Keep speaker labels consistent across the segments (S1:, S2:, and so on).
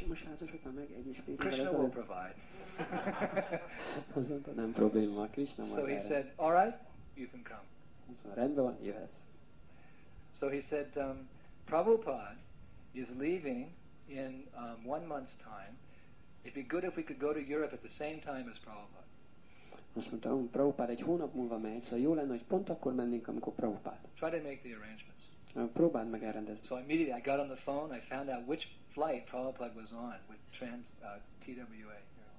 S1: most házasodtam meg 1,5 évvel
S2: Krishna will provide.
S1: Azt mondta, nem probléma, Krishna majd
S2: So he
S1: erre.
S2: said, all right, you can come.
S1: Azt mondta, rendben van, jöhetsz.
S2: So he said, Prabhupada is leaving in 1 month's time. It'd be good if we could go to Europe at the same time as Prabhupada.
S1: Azt mondta, Prabhupád egy hónap múlva megy, szóval jó lenne, hogy pont akkor mennénk, amikor Prabhupád.
S2: Try to make the arrangements.
S1: Próbáld meg elrendezni.
S2: So immediately I got on the phone, I found out which flight Prabhupada was on with TWA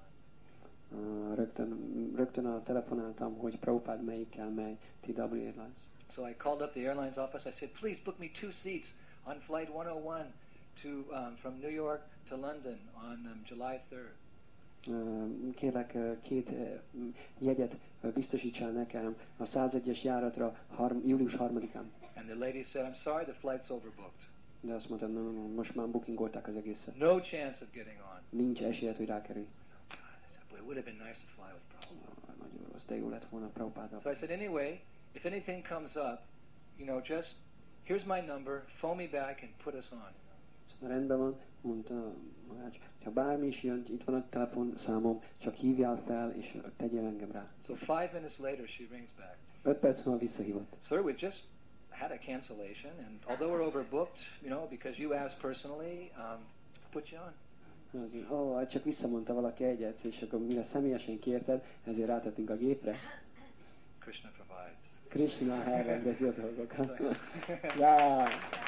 S2: Airlines.
S1: Rögtön telefonáltam, hogy Prabhupád melyikkel megy, TWA Airlines.
S2: So I called up the airlines office, I said, please book me 2 seats on flight 101 from New York to London on July 3rd.
S1: Kérlek, 2 jegyet biztosítsál nekem a 101-es járatra július 3-án.
S2: And the lady said, I'm sorry, the flight's overbooked.
S1: De azt mondta, no, most már bookingolták az egészet.
S2: No chance of getting on.
S1: Nincs esélyed, hogy rákerülj.
S2: It would have been nice to fly with Prabhupada.
S1: Nagyon rossz, de jó lett volna Prabhupáddal.
S2: So I said, anyway, if anything comes up, just here's my number, phone me back and put us on.
S1: Rendben van, mondta Maharaj, ha bármi is jön, itt van a telefonszámom, csak hívjál fel, és tegyél engem rá.
S2: So 5 minutes later she rings back.
S1: 5 perc múlva visszahívott.
S2: Sir, we just had a cancellation, and although we're overbooked, because you asked personally, put you on.
S1: Csak visszamondta valaki egyet, és akkor mire személyesen kérted, ezért rátettünk a gépre.
S2: Krishna provides.
S1: Krishna elrendezi a dolgokat. Yeah.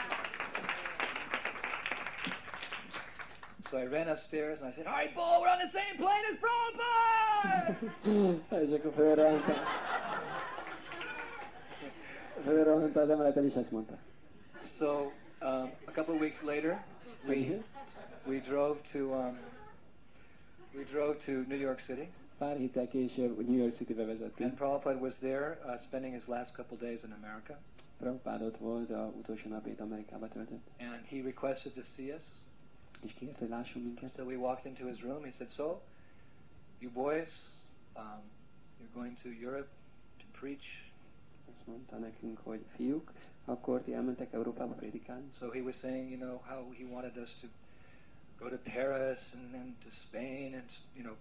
S2: So I ran upstairs and I said, all right, Bo, we're on the same plane as Prabhupada!
S1: És akkor fölrohant az emeleten, és ezt mondta.
S2: So a couple of weeks later, we drove to New York City.
S1: Pár héttel később New York Citybe vezettünk.
S2: And Prabhupada was there, spending his last couple of days in America.
S1: Prabhupada ott volt, az utolsó napét Amerikába töltött.
S2: And he requested to see us.
S1: És kért, hogy lásson minket.
S2: So we walked into his room. He said, so, you boys, you're going to Europe to preach.
S1: Azt mondta nekünk, hogy fiúk, akkor ti elmentek Európába prédikálni.
S2: So he was saying, how he wanted us to go to Paris and to Spain and,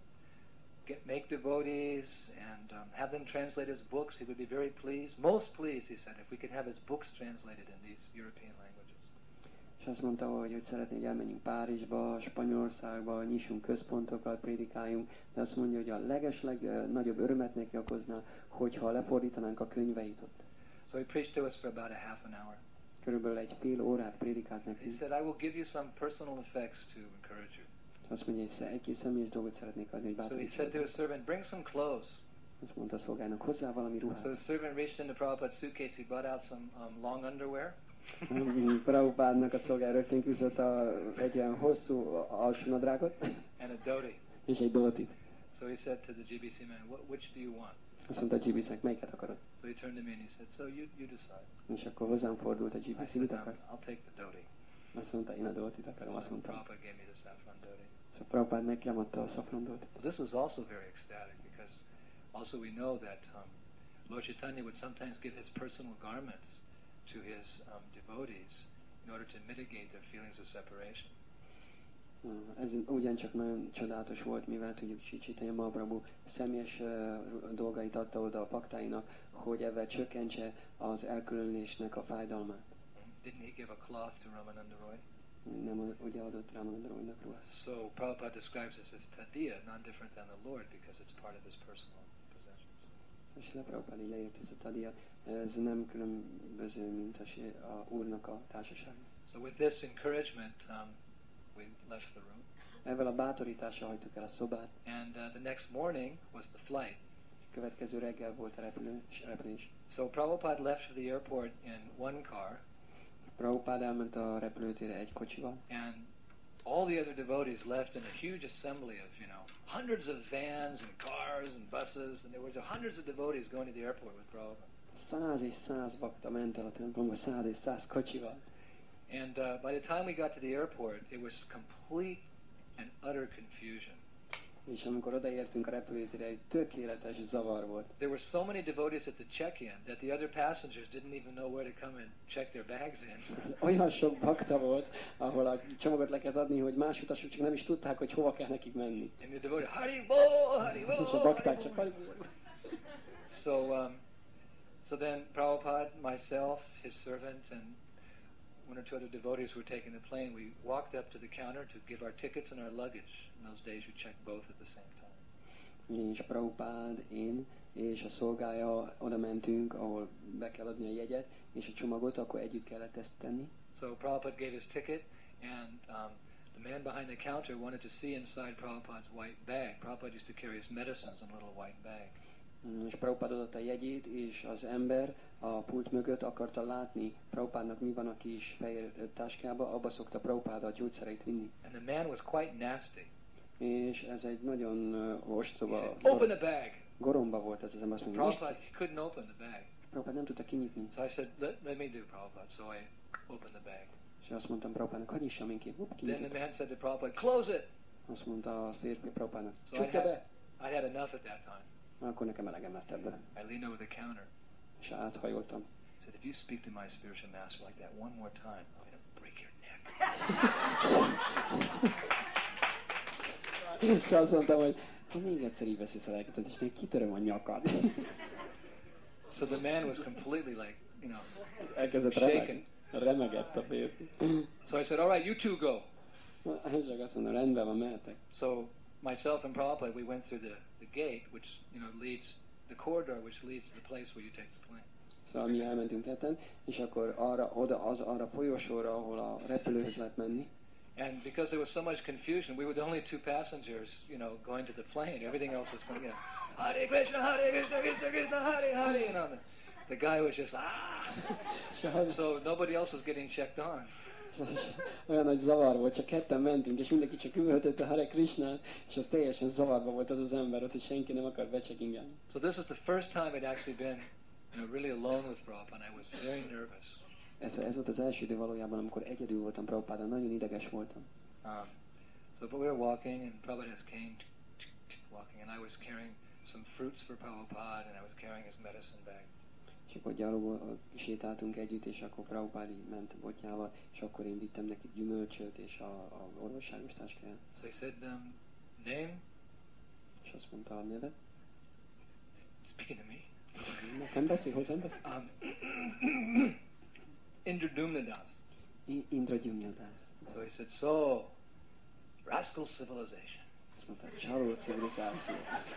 S2: make devotees and have them translate his books. He would be very pleased, most pleased, he said, if we could have his books translated in these European languages.
S1: És azt mondta, hogy szeretné, hogy elmenjünk Párizsba, Spanyolországba, nyissunk központokat, prédikáljunk, de azt mondja, hogy a legeslegnagyobb örömet neki okozna, hogyha lefordítanánk a könyveit ott.
S2: So he preached to us for about a half an hour.
S1: Körülbelül egy fél órát prédikált
S2: He
S1: nekünk.
S2: said, I will give you some personal effects to encourage you.
S1: Azt mondja, hogy egy személyes dolgot szeretnék adni, hogy
S2: So he
S1: bátorítson.
S2: said to his servant, bring some clothes.
S1: Azt mondta a szolgának, hozzá valami ruhát.
S2: So the servant reached into Prabhupada's suitcase, he brought out some long underwear.
S1: Prabhupádnak a szolgál rögtön küzdött egy ilyen hosszú alsónadrágot.
S2: And a dhoti.
S1: És egy dhotit.
S2: So he said to the GBC man, which do you want?
S1: Azt mondta a GBC-nek, melyiket akarod?
S2: So he turned to me and he said, so you decide.
S1: És akkor hozzám fordult a
S2: I
S1: GBC,
S2: said,
S1: mit akarsz?
S2: I'll take the dhoti.
S1: Azt mondta, én a dhotit akarom, azt
S2: So
S1: mondtam.
S2: Prabhupada gave me the saffron dhoti.
S1: Szóval Prabhupád nekem adta a szafran dhotit.
S2: Well, this was also very ecstatic because also we know that Lord Chaitanya would sometimes give his personal garments to his devotees in order to mitigate their feelings of separation.
S1: Ez ugyancsak nagyon csodálatos volt, mivel tudjuk Chaitanya Mahaprabhu személyes dolgait adta oda a paktáinak, hogy ezzel csökkentse az elkülönülésnek a fájdalmát.
S2: Didn't he give a cloth to Ramananda Roy?
S1: Nem ugye adott Ramananda Roynak ruhát.
S2: So Prabhupada describes this as tadiya, not different than the Lord because it's part of his personal possessions.
S1: És Prabhupada így leírt ez a tadiya, ez nem különböző, mint a Úrnak a társaság.
S2: So with this encouragement, we left the room.
S1: Ezzel a bátorítással hagytuk el a szobát.
S2: And the next morning was the flight.
S1: Következő reggel volt a repülés.
S2: So Prabhupada left for the airport in one car.
S1: Prabhupada elment a repülőtérre egy kocsival.
S2: And all the other devotees left in a huge assembly of, hundreds of vans and cars and buses, and there was hundreds of devotees going to the airport with Prabhupada.
S1: 100 és 100 bakta ment el a templomba, 100 és 100 kocsival.
S2: And by the time we got to the airport, it was complete and utter confusion.
S1: És amikor odaértünk a repülőtérre, egy tökéletes zavar volt.
S2: There were so many devotees at the check-in that the other passengers didn't even know where to come and check their bags in.
S1: Olyan sok bakta volt, ahol a csomagot le kellett adni, hogy más utasok csak nem is tudták, hogy hova kell nekik menni.
S2: And the devotee, Haribo, Haribo,
S1: És a bakták csak Haribo.
S2: So then Prabhupada, myself, his servant, and one or two other devotees were taking the plane. We walked up to the counter to give our tickets and our luggage. In those days you checked both at the same time.
S1: És Prabhupád, én és a szolgája oda mentünk, ahol be kell adni a jegyet, és a csomagot, akkor együtt kellett ezt tenni.
S2: So Prabhupada gave his ticket, and the man behind the counter wanted to see inside Prabhupada's white bag. Prabhupada used to carry his medicines in a little white bag.
S1: És Prabhupád adott a jegyét, és az ember a pult mögött akarta látni Prabhupádnak mi van a kis fehér táskába, abba szokta Prabhupád a gyógyszereit vinni.
S2: And the man was quite nasty.
S1: És ez egy nagyon ostoba,
S2: He said, open the bag.
S1: goromba volt ez az ember, azt mondja,
S2: Prabhupada, he couldn't open the bag.
S1: Prabhupád nem tudta kinyitni.
S2: So I said, let me do Prabhupada. So I opened the bag.
S1: És azt mondtam Prabhupádnak, hadd nyissam én ki.
S2: Then the man said to Prabhupada, close it.
S1: Azt mondta a férfi Prabhupádnak,
S2: So
S1: csukja be.
S2: I had enough at that time.
S1: Akkor nekem elegem lett ebből.
S2: I leaned over the counter.
S1: És áthajoltam.
S2: I said, if you speak to my spiritual master like that one more time, I'm going to break your neck.
S1: És azt mondtam, hogy ha még egyszer így beszélsz a lelketet, és én kitöröm a nyakad.
S2: So the man was completely like,
S1: Elkezdett
S2: shaken.
S1: remegett a férfi.
S2: So I said, all right, you two go.
S1: És csak azt mondom, rendben van, mehetek.
S2: So myself and Prabhupada, we went through the gate, which leads the corridor, which leads to the place where you take the plane.
S1: Szóval mi elmentünk ketten, és akkor arra folyosóra, ahol a repülőhöz lehet menni.
S2: And because there was so much confusion, we were the only two passengers, going to the plane. Everything else was going, Hare Krishna, Krishna Krishna, Hare Hare. The guy was just, So nobody else was getting checked on.
S1: Olyan nagy zavar volt, csak ketten mentünk, és mindenki csak üvöltött a Hare Krishnát, és az teljesen zavarba volt az az ember ott, hogy senki nem akar becsekingálni.
S2: So this was the first time I'd actually been, really alone with Prabhupada. I was very nervous.
S1: Ez volt az első idő valójában, amikor egyedül voltam Prabhupádon, nagyon ideges voltam.
S2: But we were walking, and Prabhupada just came, walking, and I was carrying some fruits for Prabhupada, and I was carrying his medicine bag.
S1: És akkor gyalog sétáltunk együtt, és akkor Prabhupád ment botjával, és akkor én vittem neki gyümölcsöt és a orvosságos táskáját.
S2: So he said, name?
S1: És azt mondta a nevet.
S2: Speaking to me.
S1: Nekem beszél, hozzám beszél.
S2: Indradumnadas.
S1: Indradumnadas.
S2: So he said, so, rascal civilization.
S1: Azt mondta, csaló civilizáció.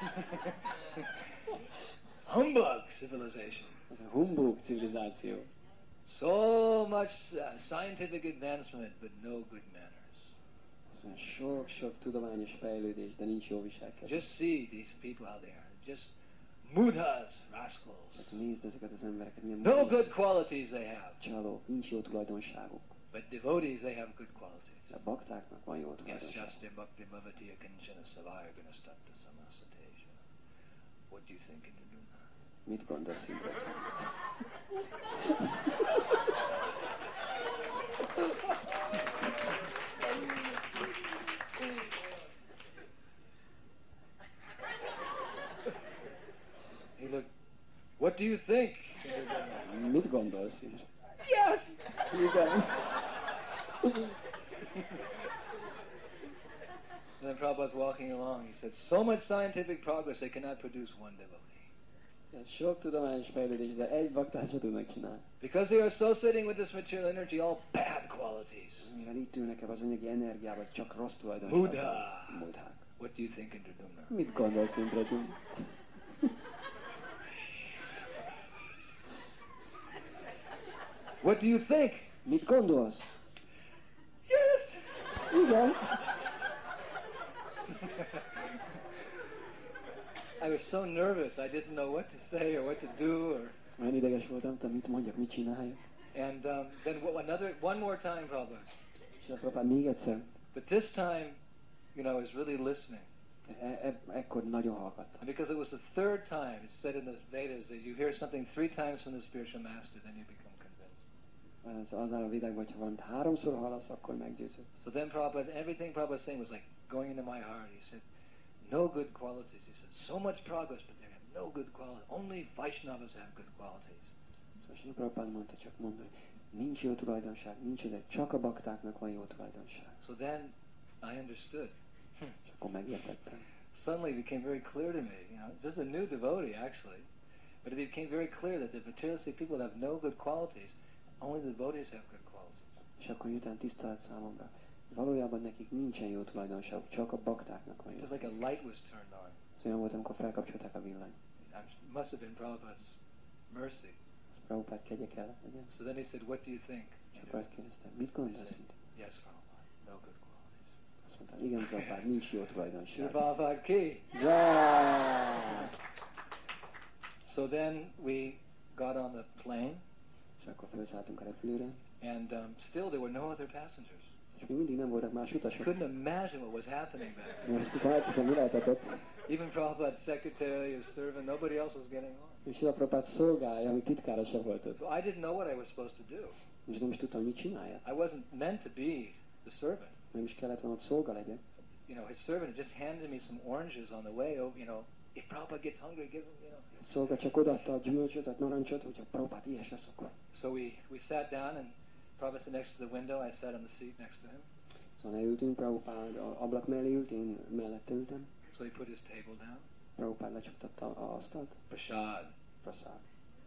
S2: Humbug civilization.
S1: Ez a humbug civilizáció.
S2: So much scientific advancement, but no good manners.
S1: Ez olyan sok tudományos fejlődés, de nincs jó viselkedés.
S2: Just see these people out there. Just mudhas, rascals.
S1: Hát nézd ezeket az embereket, milyen
S2: No good qualities they have.
S1: csalók, nincs jó tulajdonságuk.
S2: But devotees, they have good qualities.
S1: De baktáknak van jó tulajdonság.
S2: Yasyaste bhakti bhavati akinchana savaya gunastatta samasateja. What do you think, Indradumna?
S1: Mit gondolsz, Indra?
S2: He looked, what do you think?
S1: Mit gondolsz, Indra?
S2: Yes!
S1: Igen.
S2: And then Prabhupada was walking along. He said, so much scientific progress, they cannot produce one devotee.
S1: Sok tudományos fejlődés, de egy baktát sem tudnak csinálni.
S2: Because they are associating with this material energy all bad qualities.
S1: Mivel itt ülnek ebbe az anyagi energiába, csak rossz tulajdonságok. Buddhák.
S2: What do you think, Indradumna?
S1: Mit gondolsz, Indradumna?
S2: What do you think?
S1: Mit gondolsz?
S2: Yes!
S1: Igen.
S2: I was so nervous. I didn't know what to say or what to do.
S1: Olyan ideges voltam, nem tudom, mit mondjak, mit csináljak.
S2: And then one more time, Prabhupada.
S1: És a Prabhupád még egyszer.
S2: But this time, I was really listening.
S1: Ekkor nagyon hallgattam.
S2: And because it was the third time, it's said in the Vedas that you hear something 3 times from the spiritual master, then you become convinced.
S1: Az áll a világban, hogyha valamit 3-szor hallasz, akkor meggyőződsz.
S2: So then Prabhupada, everything Prabhupada was saying was like going into my heart. He said, no good qualities. He said, so much progress, but they have no good qualities. Only Vaishnavas have good qualities.
S1: Szóval Srila Prabhupád mondta, csak mondani, nincs jó tulajdonság, nincs ide, csak a baktáknak van jó tulajdonság.
S2: So then I understood.
S1: És akkor megértettem.
S2: Suddenly it became very clear to me, this is a new devotee actually, but it became very clear that the materialistic people have no good qualities, only the devotees have good qualities.
S1: És akkor miután tiszta lett számomra, valójában nekik nincsen jó tulajdonság, csak a baktáknak van jó.
S2: Just like a light was turned on.
S1: Ez olyan volt, amikor felkapcsolták a villanyt.
S2: It must have been Prabhupada's mercy.
S1: Prabhupád kegye kellett legyen.
S2: So then he said, what do you think?
S1: És akkor azt kérdeztem, mit gondolsz?
S2: Yes, Prabhupada, no good qualities.
S1: Azt mondtam, igen, Prabhupád, nincs jó tulajdonság.
S2: Prabhupada ki!
S1: Yeah!
S2: So then we got on the plane.
S1: És akkor felszálltunk a repülőre.
S2: And still there were no other passengers.
S1: És még mindig nem voltak más utasok.
S2: Couldn't imagine what was happening there.
S1: Most itt elhiszem, mi lehetett ott.
S2: Even Prabhupada's secretary, his servant, nobody else was getting on.
S1: És a Prabhupád szolgája, ami titkára sem volt ott.
S2: So I didn't know what I was supposed to do.
S1: És nem is tudtam, mit csinálja.
S2: I wasn't meant to be the servant.
S1: Nem is kellett volna ott szolga legyen.
S2: His servant just handed me some oranges on the way. If Prabhupada gets hungry, give him,
S1: A szolga csak odaadta a gyümölcsöt, a narancsot, hogyha Prabhupád ilyes lesz, akkor.
S2: So we sat down and Prabhupada sat next to the window. I sat on the seat next to him.
S1: Szóval leültünk, Prabhupád ablak mellé ült, én mellette ültem.
S2: So he put his table down.
S1: Prabhupád lecsuktatta a asztalt.
S2: Prasad.
S1: Prasad.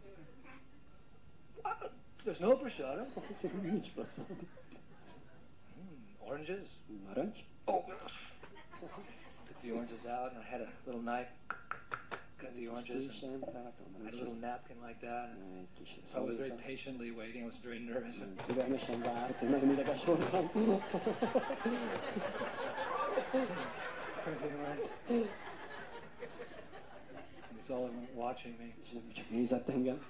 S2: There's no prasadam.
S1: Nincs prasad.
S2: Oranges.
S1: Narancs.
S2: Oh, took the oranges out and I had a little knife. Cut the oranges. And I had a little napkin like that. And I was very patiently waiting. I was very nervous.
S1: Türelmesen várt, én nagyon ideges voltam.
S2: He's all watching me.
S1: Csak nézett engem.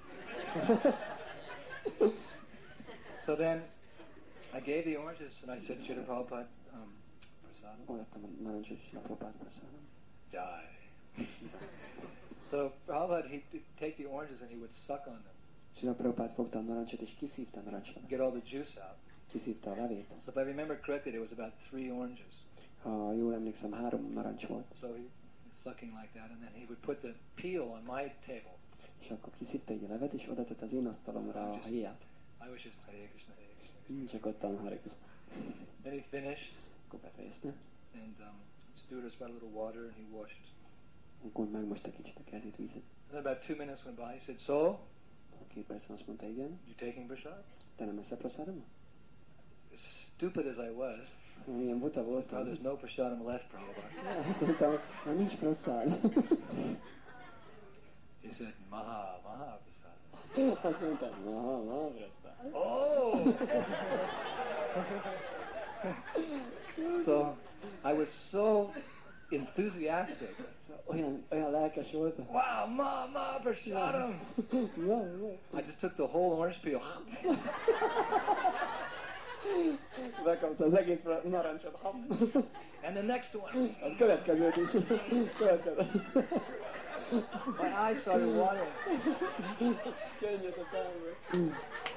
S2: So then I gave the oranges and I said, Srila Prabhupada, prasadam.
S1: Odaadtam a narancsot, és a Prabhupád prasadam.
S2: Die. So Prabhupada, he'd take the oranges and he would suck on them.
S1: Srila Prabhupád fogta a narancsot, és kiszívta a narancsot.
S2: Get all the juice out.
S1: Kiszívta a levét.
S2: So if I remember correctly, there was about 3 oranges.
S1: Ha jól emlékszem, 3 narancs volt.
S2: So he was sucking like that, and then he would put the peel on my table.
S1: És akkor kiszívta egy a levet, és oda tett az én asztalomra a héját.
S2: I was just Hare Krishna, Hare Krishna.
S1: Csak ott a Hare Krishna.
S2: Then he finished,
S1: Akkor befejezte.
S2: and stewardess brought a little water, and he washed.
S1: Akkor megmosta kicsit a kezét, vízet.
S2: And then about 2 minutes went by. He said, "So,
S1: 2 percen azt mondta, igen.
S2: you taking prasad?"
S1: Te nem eszel prasadam?
S2: As stupid as I was,
S1: Milyen buta voltam.
S2: there's no prasadam left, Prabhupada.
S1: Azt mondtam, hogy nincs praszád.
S2: He said, Maha prasad.
S1: Azt mondtam, maha praszád.
S2: Oh! So I was so enthusiastic.
S1: Olyan lelkes voltam.
S2: Wow, ma prasadam! I just took the whole orange peel.
S1: Bekapta az egész narancsot.
S2: And the next one.
S1: A következőt is.
S2: My eyes started watering.
S1: Könnyed a számba.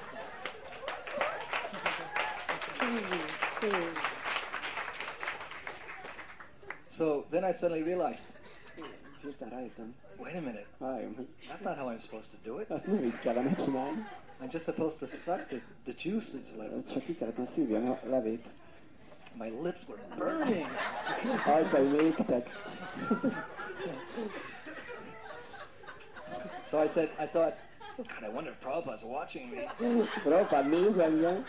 S2: So then I suddenly realized,
S1: Hirtelen rájöttem.
S2: wait a minute,
S1: Várjunk,
S2: that's not how I'm supposed to do it.
S1: azt nem így kellene csinálni.
S2: I'm just supposed to suck the juice that's left.
S1: Csak ki kellett volna szívni a levét.
S2: My lips were burning.
S1: Ajkai égtek.
S2: So I thought, God, I wonder if Prabhupada's watching me.
S1: Prabhupád néz engem.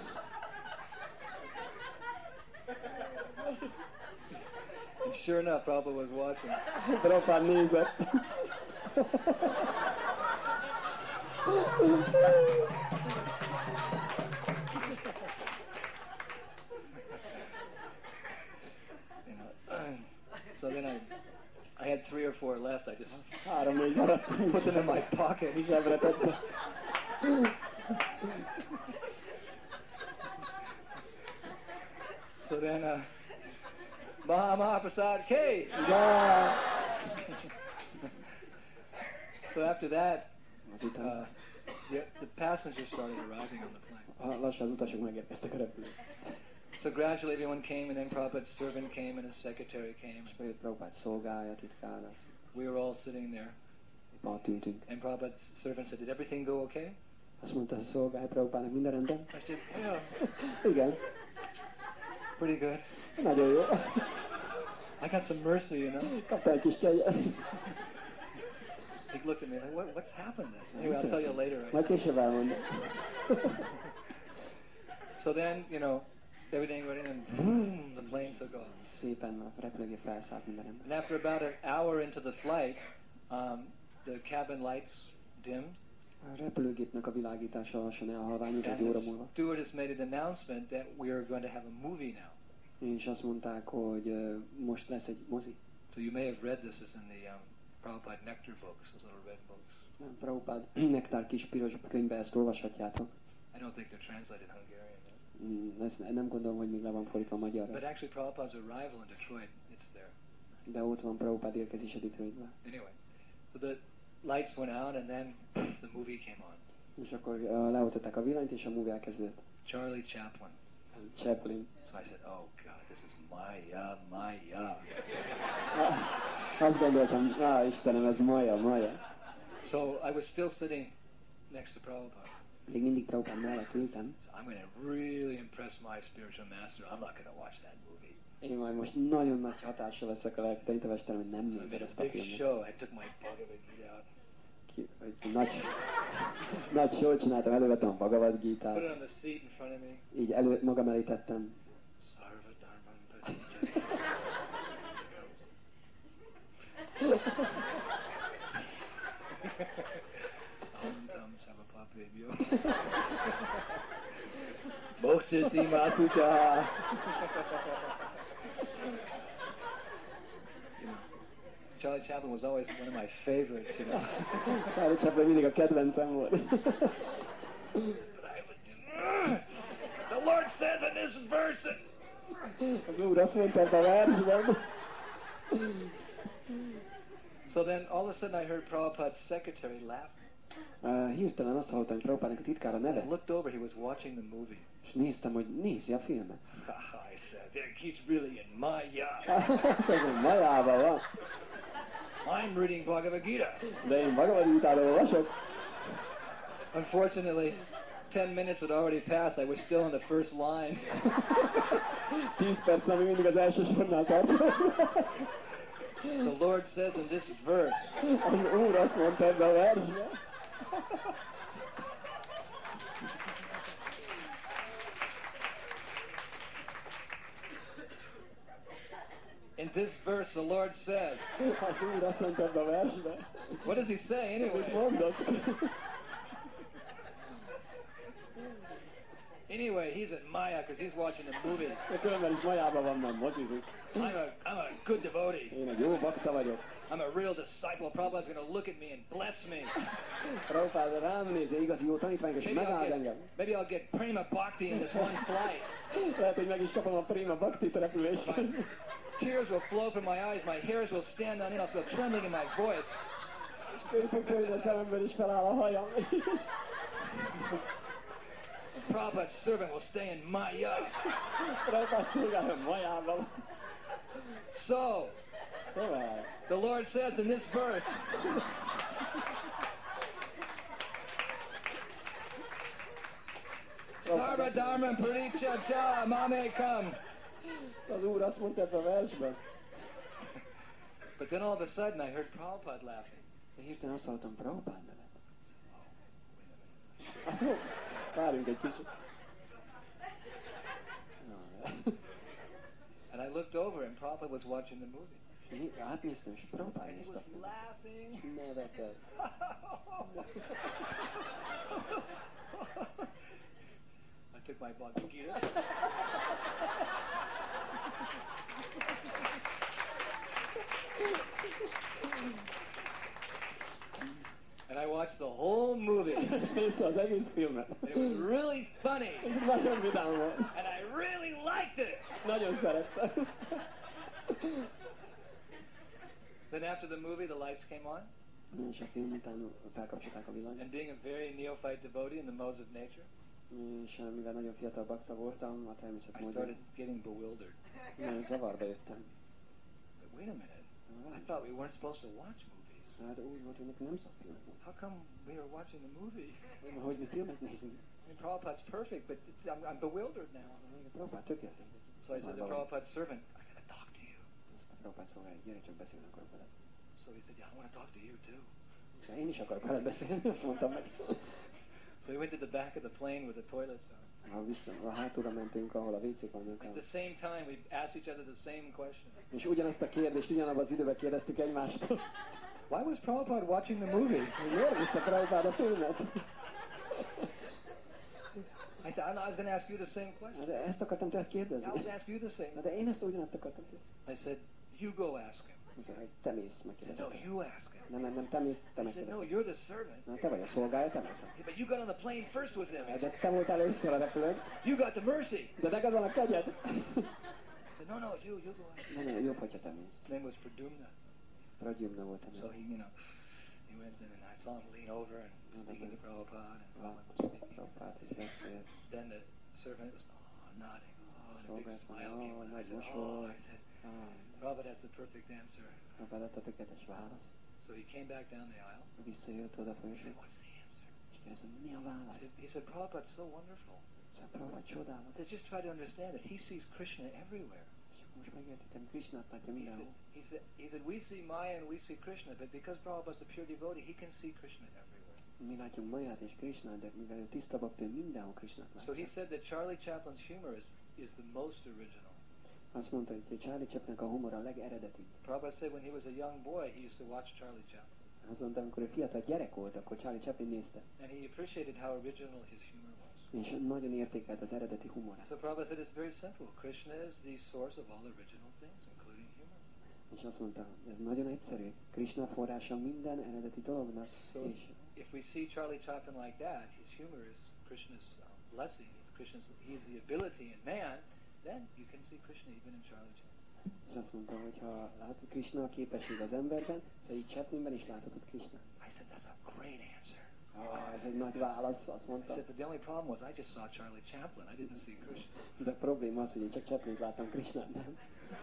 S2: And sure enough, Prabhupada was watching.
S1: Prabhupád nézett.
S2: So then I had 3 or 4 left. I just
S1: 3-4 maradt.
S2: put them in my pocket.
S1: Zsebre tettem.
S2: So then, Maha Prasad K.
S1: Yeah.
S2: So after that,
S1: Azután
S2: the passengers started arriving on the plane.
S1: lassan az utasok megérkeztek a repülőn.
S2: So gradually everyone came, and then Prabhupada's servant came, and his secretary came.
S1: És bejött Prabhupád szolgája, titkára.
S2: We were all sitting there.
S1: Ott ültünk.
S2: And Prabhupada's servant said, "Did everything go okay?"
S1: Azt mondta a szolgája Prabhupádnak, minden rendben?
S2: I said, "Yeah,
S1: Igen.
S2: pretty good.
S1: Nagyon jó.
S2: I got some mercy, you know."
S1: Kaptál egy kis kegyet.
S2: He looked at me like, what's happened to this? Anyway, I'll tell you later.
S1: Majd később elmondom.
S2: So then, you know, everything went in and boom, the plane took off.
S1: Szépen a repülőgép felszállt minden rendben.
S2: And after about an hour into the flight, the cabin lights dimmed.
S1: A repülőgépnek a világítása lassan elhalványult
S2: And
S1: egy óra
S2: the
S1: múlva.
S2: stewardess made an announcement that we are going to have a movie now.
S1: És azt mondták, hogy most lesz egy mozi.
S2: So you may have read this as in the Prabhupada Nectar books, those little red books.
S1: Prabhupád Nektár kis piros könyvbe ezt olvashatjátok.
S2: I don't think they're translated Hungarian yet.
S1: Ezt nem gondolom, hogy még le van fordítva magyarra.
S2: But actually Prabhupada's arrival in Detroit, it's there.
S1: De ott van Prabhupád érkezése Detroitba.
S2: Anyway, so the lights went out and then the movie came on.
S1: És akkor leoltották a villanyt, és a movie elkezdődött.
S2: Charlie Chaplin.
S1: Chaplin.
S2: So I said, oh God, this is Maya, Maya.
S1: Azt gondoltam, Istenem, ez Maya.
S2: So I was still sitting next to Prabhupada.
S1: Még mindig Prabhupád mellett ültem.
S2: So I'm going to really impress my spiritual master. I'm not going to watch that movie.
S1: Én majd most nagyon nagy hatással leszek a lelkitanítómesterem, hogy nem
S2: So I
S1: nézem
S2: made a
S1: ezt a
S2: big
S1: filmet.
S2: show. I took my Bhagavad Gita out,
S1: Nagy show csináltam, elővettem a Bhagavad
S2: put it
S1: Gitát,
S2: on the seat in front of me.
S1: így magam elé tettem.
S2: Sarva Dharmam Prasijati. Tam Savapapebhyo.
S1: Boksisi Masucha!
S2: Charlie Chaplin was always one of my favorites, you know.
S1: Charlie Chaplin mindig a kedvencem volt.
S2: The Lord says in this verse.
S1: Az Úr azt mondta a versben.
S2: So then all of a sudden I heard Prabhupada's secretary laughing.
S1: Hirtelen azt hallottam, hogy Prabhupádnak a titkára
S2: I
S1: nevet,
S2: looked over, he was watching the movie.
S1: és néztem, hogy nézi a filmet.
S2: I said, he's really in Maya.
S1: És az, hogy Majában van.
S2: I'm reading Bhagavad Gita.
S1: De én Bhagavad Gitáról olvasok.
S2: Unfortunately, 10 minutes had already passed. I was still in the first line.
S1: 10 perc, ami mindig az első sornál tartott.
S2: The Lord says in this verse,
S1: Az Úr azt mondta ebben a versben.
S2: in this verse the Lord says.
S1: Az Úr azt mondta ebben a versben.
S2: What does he say
S1: Mit
S2: anyway?
S1: mondott?
S2: Anyway, he's at Maya because he's watching the movie.
S1: A különben is Majában van, nem mozizik.
S2: I'm a good devotee.
S1: Én egy jó bakta vagyok.
S2: I'm a real disciple. Prabhupada's going to look at me and bless me.
S1: Prabhupád rám nézi, igazi jó tanítvány, és megáld engem.
S2: Maybe I'll get prima bhakti in this one flight.
S1: Lehet, hogy meg is kapom a prima bhakti repülésben.
S2: Tears will flow from my eyes, my hairs will stand on end, I'll feel trembling in my voice.
S1: És fölfogni a szememből is feláll a hajam.
S2: Prabhupada's servant will stay in Maya.
S1: Prabhupád szolgálja Majában.
S2: So, the Lord says in this verse, Sarva Dharma Paricha Cha Mame Kam.
S1: Az Úr azt mondta ebben a versben.
S2: But then all of a sudden I heard Prabhupada laughing.
S1: De hirtelen azt hallottam Prabhupád nevet. Várjunk egy kicsit.
S2: And I looked over and Prabhupada was watching the movie.
S1: Átnéztem, és Prabhupád
S2: And he
S1: nézte.
S2: was laughing.
S1: Nevetett.
S2: I took my Bhagavad Gita. And I watched the whole movie.
S1: És nézte az egész filmet.
S2: It was really funny.
S1: És nagyon vidám volt.
S2: And I really liked it.
S1: Nagyon szerettem.
S2: Then after the movie, the lights came on.
S1: És a film után felkapcsolták a villanyt.
S2: And being a very neophyte devotee in the modes of nature,
S1: És mivel nagyon fiatal bakta voltam, a természet
S2: I
S1: módján
S2: started getting bewildered.
S1: nagyon zavarba jöttem.
S2: But wait a minute. I thought we weren't supposed to watch movies.
S1: Hát úgy volt, hogy nekünk nem szabad filmet.
S2: How come we are watching the movie?
S1: Hogy mi filmet nézünk?
S2: I mean, Prabhupada's perfect, but I'm bewildered now.
S1: Prabhupád tökéletes.
S2: So I said to Prabhupada's servant, I got to talk to you.
S1: Azt a Prabhupád szolgálja, gyere csak beszélni akarok veled.
S2: So he said, yeah, I want to talk to you too.
S1: És én is akarok veled beszélni, azt mondtam meg.
S2: So we went to the back of the plane where the toilets are.
S1: A hátulra mentünk, ahol a WC-k vannak.
S2: At the same time, we asked each other the same question.
S1: És ugyanazt a kérdést ugyanabban az időben kérdeztük egymástól.
S2: Why was Prabhupada watching the movie?
S1: Miért nézte Prabhupád a filmet?
S2: I said, I was going to ask you the same question.
S1: De ezt akartam tőled kérdezni.
S2: I was ask you the same.
S1: De én ezt ugyanazt akartam kérdezni.
S2: I said, you go ask him.
S1: Azt mondja, hogy te mész,
S2: I said,
S1: megkérdezed.
S2: no, you ask him.
S1: Nem, te mész, te
S2: I said, no,
S1: megkérdezed.
S2: you're the servant.
S1: Na, te vagy a szolgája, te mész.
S2: Yeah, but you got on the plane first with him.
S1: De te voltál először a repülőn.
S2: You got the mercy.
S1: De neked van a kegyed.
S2: I said, no, you go ask him.
S1: Nem, jobb, hogyha te mész.
S2: His name was Pradumna.
S1: Pradyumna volt a
S2: So
S1: neve.
S2: he went in and I saw him lean over and speaking to Prabhupada and Prabhupada was speaking.
S1: Prabhupád is beszélt.
S2: Then the servant was nodding, and a big
S1: Szolgált,
S2: smile
S1: ó,
S2: came. And I
S1: nagy
S2: said,
S1: mosoly.
S2: I said, Prabhupada has the perfect answer.
S1: Prabhupád adta tökéletes választ.
S2: So he came back down the aisle.
S1: Visszajött oda
S2: He
S1: folyosó.
S2: said, what's the answer?
S1: És kérdezem, mi a válasz?
S2: He said, Prabhupada's so wonderful.
S1: Szóval Prabhupád csodálatos.
S2: They just try to understand that he sees Krishna everywhere.
S1: És most megértettem, Krishnát látja mindenhol.
S2: He said, we see Maya and we see Krishna, but because Prabhupada's a pure devotee, he can see Krishna everywhere.
S1: Mi látjuk Mayát és Krishnát, de mivel ő tiszta bakta, ő mindenhol Krishnát
S2: So he
S1: látja.
S2: said that Charlie Chaplin's humor is the most original.
S1: Azt mondta, hogy Charlie Chaplinnek a humor a legeredetibb.
S2: Prabhupada said when he was a young boy, he used to watch Charlie Chaplin.
S1: Azt mondta, amikor ő fiatal gyerek volt, akkor Charlie Chaplin nézte.
S2: And he appreciated how original his humor was.
S1: És nagyon értékelt az eredeti humorát.
S2: So Prabhupada said it's very simple. Krishna is the source of all original things, including humor.
S1: És azt mondta, ez nagyon egyszerű. Krishna forrása minden eredeti dolognak.
S2: So
S1: És
S2: if we see Charlie Chaplin like that, his humor is Krishna's blessing. He is the ability in man. Then you can see Krishna even in Charlie Chaplin.
S1: és azt mondta, hogy ha látod Krishna a képesség az emberben, szóval így Chaplinben is láthatod Krishna.
S2: I said that's a great answer.
S1: Ez egy nagy válasz, azt
S2: I
S1: mondta.
S2: said, but the only problem was I just saw Charlie Chaplin. I didn't see Krishna.
S1: De a probléma az, hogy én csak Chaplint láttam, Krishnát nem.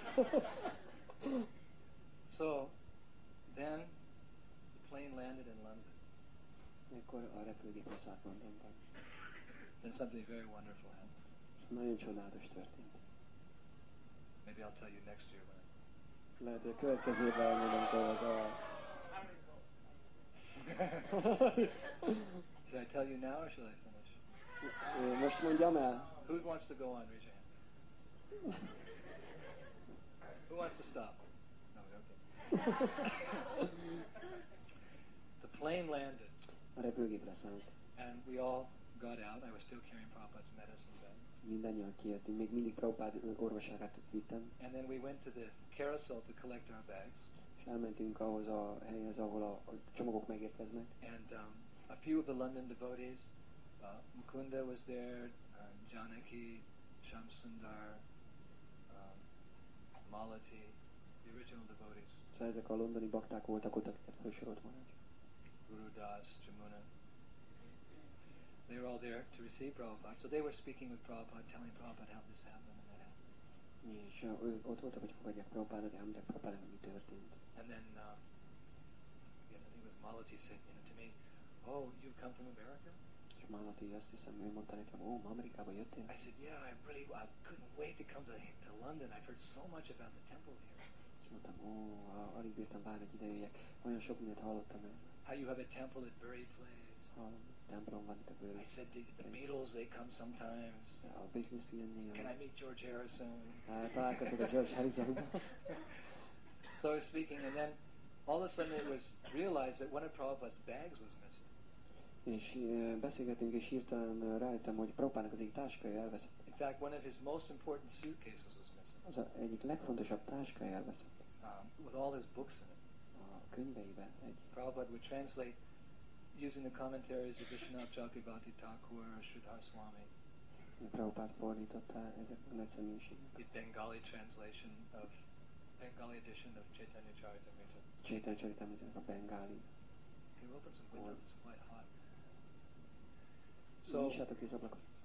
S2: So then the plane landed in London.
S1: Akkor a repülőgép leszállt Londonban.
S2: Then something very wonderful happened.
S1: Nagyon csodálatos történt.
S2: Maybe I'll tell you next year when.
S1: Lehet, hogy a következő évben elmondom, amikor
S2: Should I tell you now or should I finish?
S1: most mondjam el.
S2: Who wants to go on? Raise your hand. Who wants to stop? No, okay. The plane landed,
S1: A repülőgép leszállt.
S2: and we all got out. I was still carrying Prabhupada's medicine then.
S1: Mindannyian kijöttünk, még mindig Prabhupád orvosságát vittem,
S2: And then we went to the carousel to collect our bags.
S1: és elmentünk ahhoz a helyhez, ahol a csomagok megérkeznek.
S2: And a few of the London devotees, Mukunda was there, Janaki, Shamsundar, Malati, the original devotees,
S1: Szóval ezek a londoni bakták voltak ott, akiket felsorolt Maharaj.
S2: Guru Das, Jamuna. They were all there to receive Prabhupada. So they were speaking with Prabhupada, telling Prabhupada how this happened and that happened.
S1: És ők ott voltak, hogy fogadják Prabhupádot, elmondták Prabhupádnak, mi történt.
S2: And then, again, I think it was Malati said, to me, "Oh, you come from America?"
S1: És Málati azt hiszem, ő mondta nekem, ó, ma Amerikába jöttél?
S2: I said, "Yeah, I couldn't wait to come to London. I've heard so much about the temple here.
S1: És mondtam, ó, alig bírtam várni, hogy ide jöjjek. Olyan sok mindent hallottam el.
S2: How you have a temple at Buried Place."
S1: Hallom, templom van itt a bőr.
S2: I said, "The Beatles, they come sometimes.
S1: A Beatles jönni.
S2: Can I meet George Harrison?"
S1: Találkozok a George Harrison.
S2: So I was speaking, and then all of a sudden it was realized that one of Prabhupada's bags was missing.
S1: És beszélgetünk, és hirtelen rájöttem, hogy Prabhupádnak az egyik táskája elveszett.
S2: In fact, one of his most important suitcases was missing,
S1: Az egyik legfontosabb táskája elveszett.
S2: with all his books in it.
S1: A könyveiben egy.
S2: Prabhupada would translate using the commentaries of Vishwanath Chakrabarti Thakur or Sridhar Swami,
S1: Prabhupád fordította ezek a nagy személyiségek.
S2: the Bengali edition of Chaitanya Charitamrita.
S1: Chaitanya Charitamrita, a bengáli.
S2: Can you open some windows? It's quite hot.
S1: Nyissátok ki az ablakot.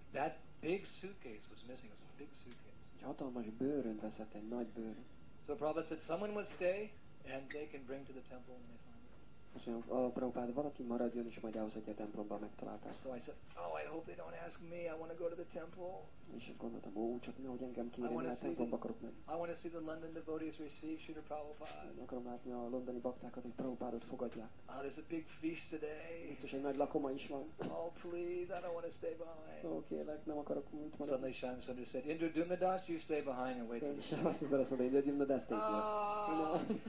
S2: That big suitcase was missing. It was a big suitcase.
S1: Egy hatalmas bőrönt veszett, egy nagy bőrönt.
S2: So Prabhupada said someone will stay and they can bring to the temple when they find it.
S1: És a Prabhupád, valaki maradjon, és majd elhozhatja a templomba, megtalálták.
S2: So I said, I hope they don't ask me. I want to go to the temple.
S1: És gondoltam, csak nehogy engem kérjen, mert a templomba akarok menni.
S2: I want to see the London devotees receive Srila Prabhupada.
S1: Akarom látni a londoni baktákat, hogy Prabhupádot fogadják.
S2: There's a big feast today.
S1: Biztos egy nagy lakoma is van.
S2: Oh, please, I don't want to stay behind.
S1: Kérlek, nem akarok úgy maradni.
S2: Suddenly Shyam Sundar said, Indra Dumadas, you stay behind and wait for the
S1: És azt mondta, Indra Dumadas, stay here.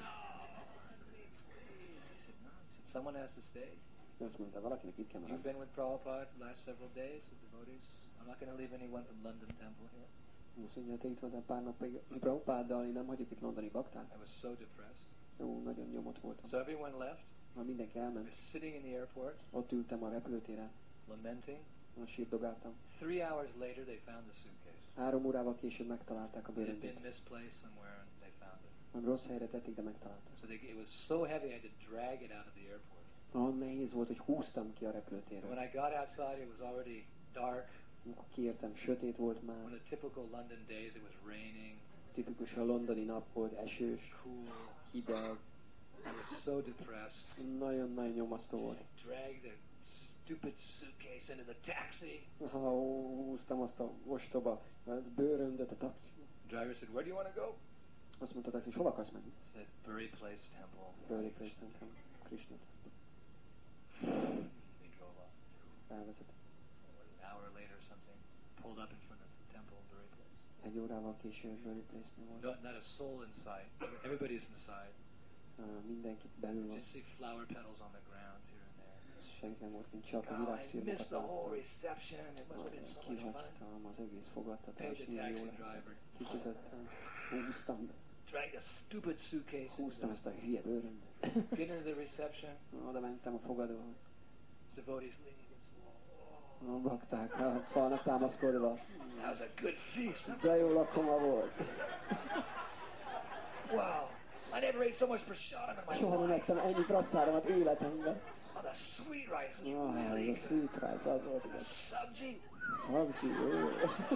S2: Someone has to stay.
S1: Azt mondta, valakinek itt kell
S2: You've
S1: maradni.
S2: been with Prabhupada the last several days, the devotees. I'm not going to leave anyone from London Temple here.
S1: Azt mondja, te itt voltál pár napig Prabhupáddal, én nem hagyjuk itt londoni baktát.
S2: I was so depressed.
S1: Nagyon nyomott voltam.
S2: So everyone left.
S1: Már mindenki
S2: I
S1: elment.
S2: was sitting in the airport,
S1: Ott ültem a repülőtéren,
S2: lamenting.
S1: sírdogáltam.
S2: 3 hours later, they found the suitcase.
S1: 3 órával később megtalálták a
S2: It had been
S1: bőröndöt.
S2: misplaced somewhere, and they found it.
S1: Nem rossz helyre tették, de megtalálták.
S2: So it was so heavy, I had to drag it out of the airport.
S1: Olyan nehéz volt, hogy húztam ki a
S2: And
S1: repülőtérről.
S2: when I got outside, it was already dark.
S1: Amikor kiértem, sötét volt
S2: On
S1: már.
S2: the typical London days, it was raining,
S1: Tipikus a londoni nap volt, esős,
S2: cool.
S1: hideg.
S2: I was so depressed.
S1: Nagyon-nagyon nyomasztó volt.
S2: Dragged the stupid suitcase into the taxi.
S1: Húztam azt a ostoba bőröndöt a taxiba.
S2: The driver said, "Where do you want to go?"
S1: Azt mondta a taxis, hol akarsz menni?
S2: I said, "Bury Place Temple."
S1: Bury Place Temple, Krishna.
S2: They drove up.
S1: Elvezet.
S2: An hour later or something, pulled up in front of the temple, Bury Place.
S1: Egy órával később Bury Place-nél volt.
S2: Not a soul in sight. Everybody's inside.
S1: Mindenki belül van.
S2: Just see flower petals on the ground here and there.
S1: Senki nem volt, mint csak a
S2: God, I
S1: virágszirmokat
S2: missed the whole
S1: láttam.
S2: reception. It must have been so much fun.
S1: Kihagytam az egész
S2: Paid
S1: fogadtatást,
S2: the
S1: milyen jó
S2: taxi
S1: lett.
S2: driver.
S1: Kifizettem, húztam,
S2: Dragged a stupid suitcase.
S1: húztam ezt a hülye bőröndöt.
S2: Get into the reception.
S1: Oda mentem a fogadóhoz.
S2: Devotees leaning against the wall.
S1: A bakták a falnak támaszkodva.
S2: That was a good feast.
S1: De jó lakoma volt.
S2: Wow. I never ate so much prasadam in my
S1: Soha nem
S2: life.
S1: ettem ennyi prasszáromat életemben.
S2: Oh, the sweet rice was
S1: Ez
S2: really
S1: a
S2: good.
S1: sweet rice, az volt
S2: The
S1: igaz.
S2: sabji.
S1: Szabcsi, jó.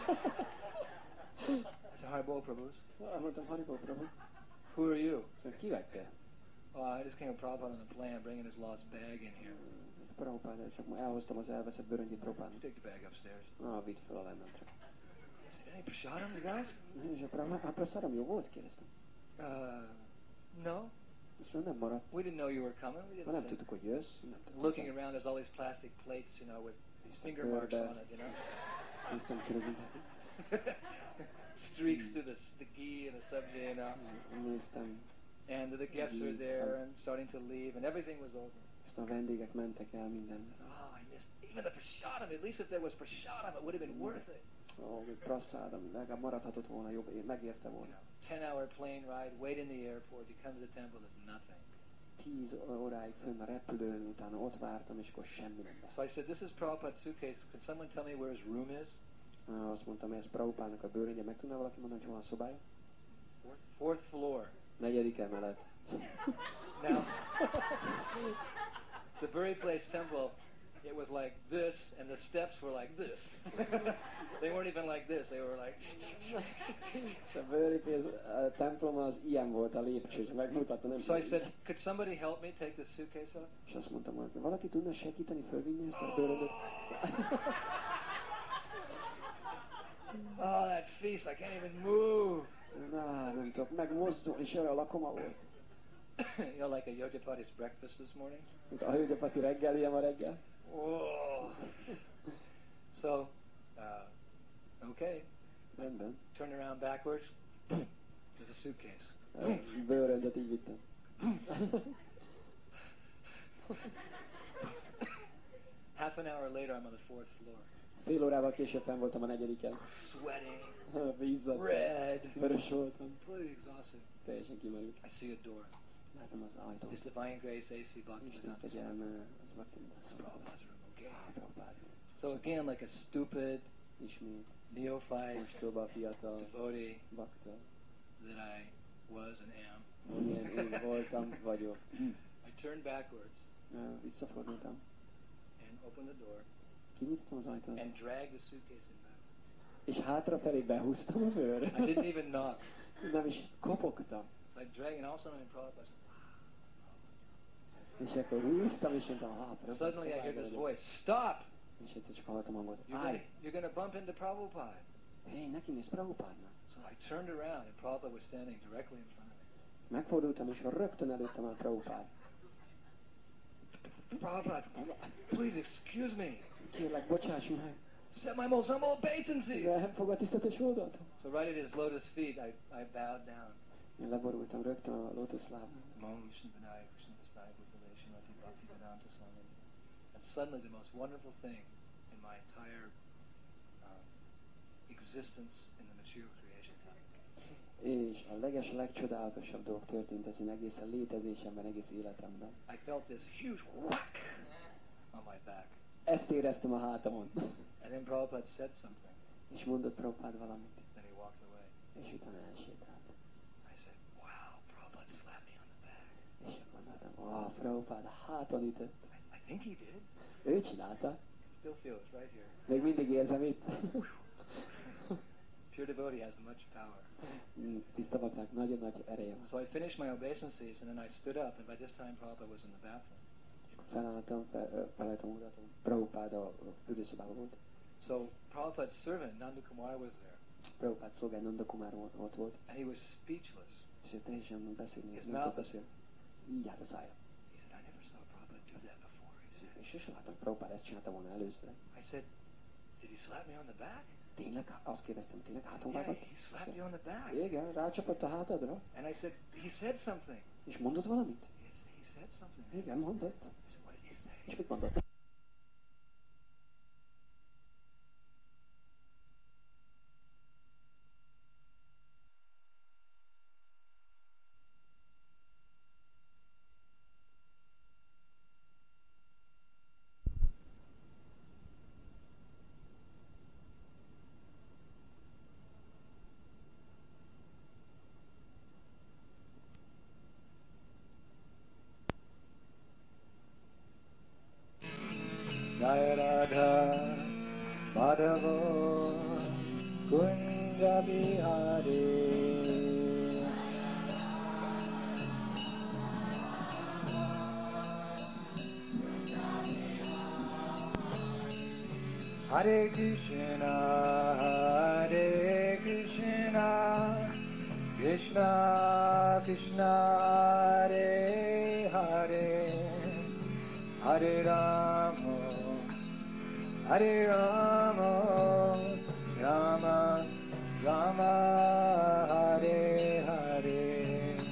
S2: It's a Haribo Prabhus.
S1: Mondtam, Haribo Prabhu,
S2: Who are you?
S1: ki vagy te?
S2: Oh, I just came with Prabhupada on the plane, bringing his lost bag in here.
S1: Prabhupád, csak ma elhoztam az elveszett bőröndjét Prabhupádnak.
S2: Take the bag upstairs.
S1: Vidd fel a lementre.
S2: I said, any prasadam, you guys?
S1: És a praszárom jó volt? Kérdeztem.
S2: No.
S1: És nem maradt.
S2: We didn't know you were coming. We
S1: Ma
S2: didn't
S1: nem
S2: say.
S1: tudtuk, hogy jössz. Nem tudtuk.
S2: Looking around, there's all these plastic plates, you know, with these finger marks on it, you know.
S1: Néztem körülbelül.
S2: Streaks through the ghee and the sabji, you know.
S1: Néztem.
S2: And the guests are there and starting to leave, and everything was over.
S1: Aztán a vendégek mentek el minden.
S2: Oh, I missed even the prasadam. At least if there was prasadam, it would have been worth it.
S1: Még praszád, ami legalább maradhatott volna jobb, megérte
S2: You
S1: volna.
S2: know, 10-hour plane ride, wait in the airport, you come to the temple, there's nothing.
S1: 10 óráig fönn a repülőn, utána ott vártam, és akkor semmi nem lesz.
S2: So I said, this is Prabhupada's suitcase. Could someone tell me where his room is?
S1: Azt mondtam, hogy ez Prabhupádnak a bőröndje, meg tudná valaki mondani, hogy hol a szobája?
S2: Fourth floor.
S1: 4. emelet.
S2: Now, the Bury Place Temple, it was like this, and the steps were like this. They weren't even like this. They were like...
S1: És a Bury Place templom az ilyen volt a lépcső, megmutatta, nem
S2: So I said, could somebody help me take this suitcase up?
S1: És azt mondtam, hogy valaki tudna segíteni fölvinni ezt a bőröndöt?
S2: Oh, that feast, I can't even move.
S1: Nem tudok megmozdulni, és olyan lakoma volt.
S2: You know, like a Yojapati's breakfast this morning?
S1: Mint a Hölgyapati reggelje ma reggel.
S2: Whoa. So, okay.
S1: Rendben.
S2: Turn around backwards. There's a suitcase.
S1: Bőröndöt így vittem.
S2: Half an hour later, I'm on the 4th floor.
S1: Fél órával később fenn voltam a 4-en.
S2: Sweating,
S1: Vízzadtam.
S2: red,
S1: Vörös voltam.
S2: completely exhausted.
S1: Teljesen kimerült.
S2: I see a door.
S1: Látom az ajtót.
S2: It's Divine Grace AC
S1: Isten
S2: Bhaktivedanta.
S1: kegyelme, az
S2: It's Prabhupada's room, okay?
S1: Prabhupád.
S2: So again, like a stupid
S1: Ismét.
S2: neophyte
S1: Mostoba fiatal
S2: devotee
S1: bakta.
S2: that I was and am,
S1: Amilyen én voltam, vagyok.
S2: I turned backwards
S1: Visszafordultam.
S2: and opened the door.
S1: kinyitottam az ajtót,
S2: and dragged the suitcase in back.
S1: és hátrafelé behúztam a bőr.
S2: I didn't even knock.
S1: Nem is kopogtam.
S2: So I dragged, and all of a sudden in Prabhupada,
S1: És akkor húztam, és mondtam,
S2: suddenly I hear this voice, stop!
S1: És egyszer csak hallottam hangot, állj!
S2: You're going to bump into Prabhupada.
S1: Hé, neki néz Prabhupádnak.
S2: So I turned around, and Prabhupada was standing directly in front of me.
S1: Megfordultam, és rögtön előttem áll Prabhupád.
S2: Prabhupada, please excuse me.
S1: Kérlek, bocsáss meg!
S2: Set my most humble obeisances.
S1: Elfogad tiszteletes oldat?
S2: So right at his lotus feet, I bowed down.
S1: Én leborultam rögtön a lótuszlábra.
S2: And suddenly the most wonderful thing in my entire existence in the material creation happened.
S1: És a legcsodálatosabb dolog történt az én egész létezésemben, egész életemben.
S2: I felt this huge whack on my back.
S1: Ezt éreztem a hátamon.
S2: And then Prabhupada said something.
S1: És mondott Prabhupád valamit.
S2: Then he walked away.
S1: És utána elsétált.
S2: I said, wow, Prabhupada slapped me on the back.
S1: És akkor mondtam, Prabhupád háton ütött.
S2: I think he did.
S1: Ő csinálta.
S2: I can still feel it right here.
S1: Még mindig érzem itt.
S2: Pure devotee has much power.
S1: Tiszta baknak nagyon nagy ereje van.
S2: So I finished my obeisances and then I stood up, and by this time Prabhupada was in the bathroom.
S1: Felálltam, mutatom. Prabhupád a fürdőszobában volt.
S2: So Prabhupada's servant, Nanda Kumar, was there.
S1: Prabhupád szolgály Nanda Kumar ott volt.
S2: And he was speechless.
S1: És ő teljesen beszélni.
S2: His mouth was...
S1: Így állt a szája.
S2: He said, I never saw Prabhupada do that before.
S1: És sosem láttam, Prabhupád ezt csinálta volna először.
S2: I said, did he slap me on the back?
S1: Tényleg? Azt kérdeztem, tényleg háton
S2: Yeah,
S1: vágott?
S2: he slapped you on the back.
S1: Igen, rácsapott a hátadra.
S2: And I said, he said something.
S1: És mondott valamit?
S2: Yes, he said something.
S1: Igen, mondott.
S2: I said, what did he say?
S1: És mit mondott?
S2: Jaya Radha Madhava Kunja Bihari Hare Krishna Krishna Krishna Hare Hare Hare Rama Hare Rama, Rama Rama, Hare Hare.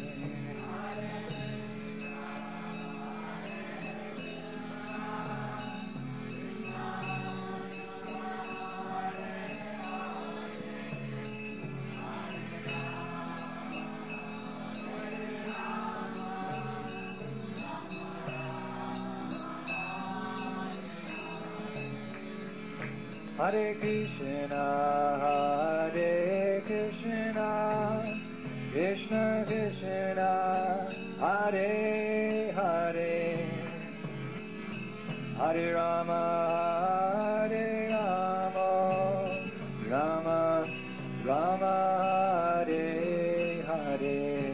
S2: Hare Krishna, Krishna Krishna, Hare Hare, Hare Rama, Rama Rama, Hare Hare.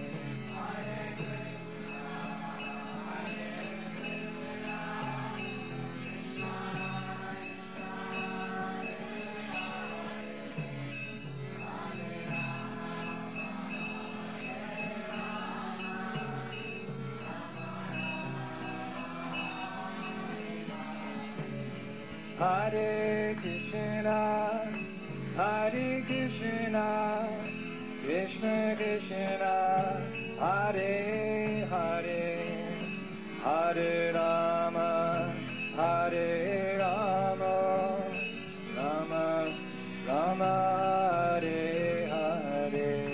S2: Hare Krishna, Krishna Krishna, Hare Hare, Hare Rama, Rama Rama, Hare Hare.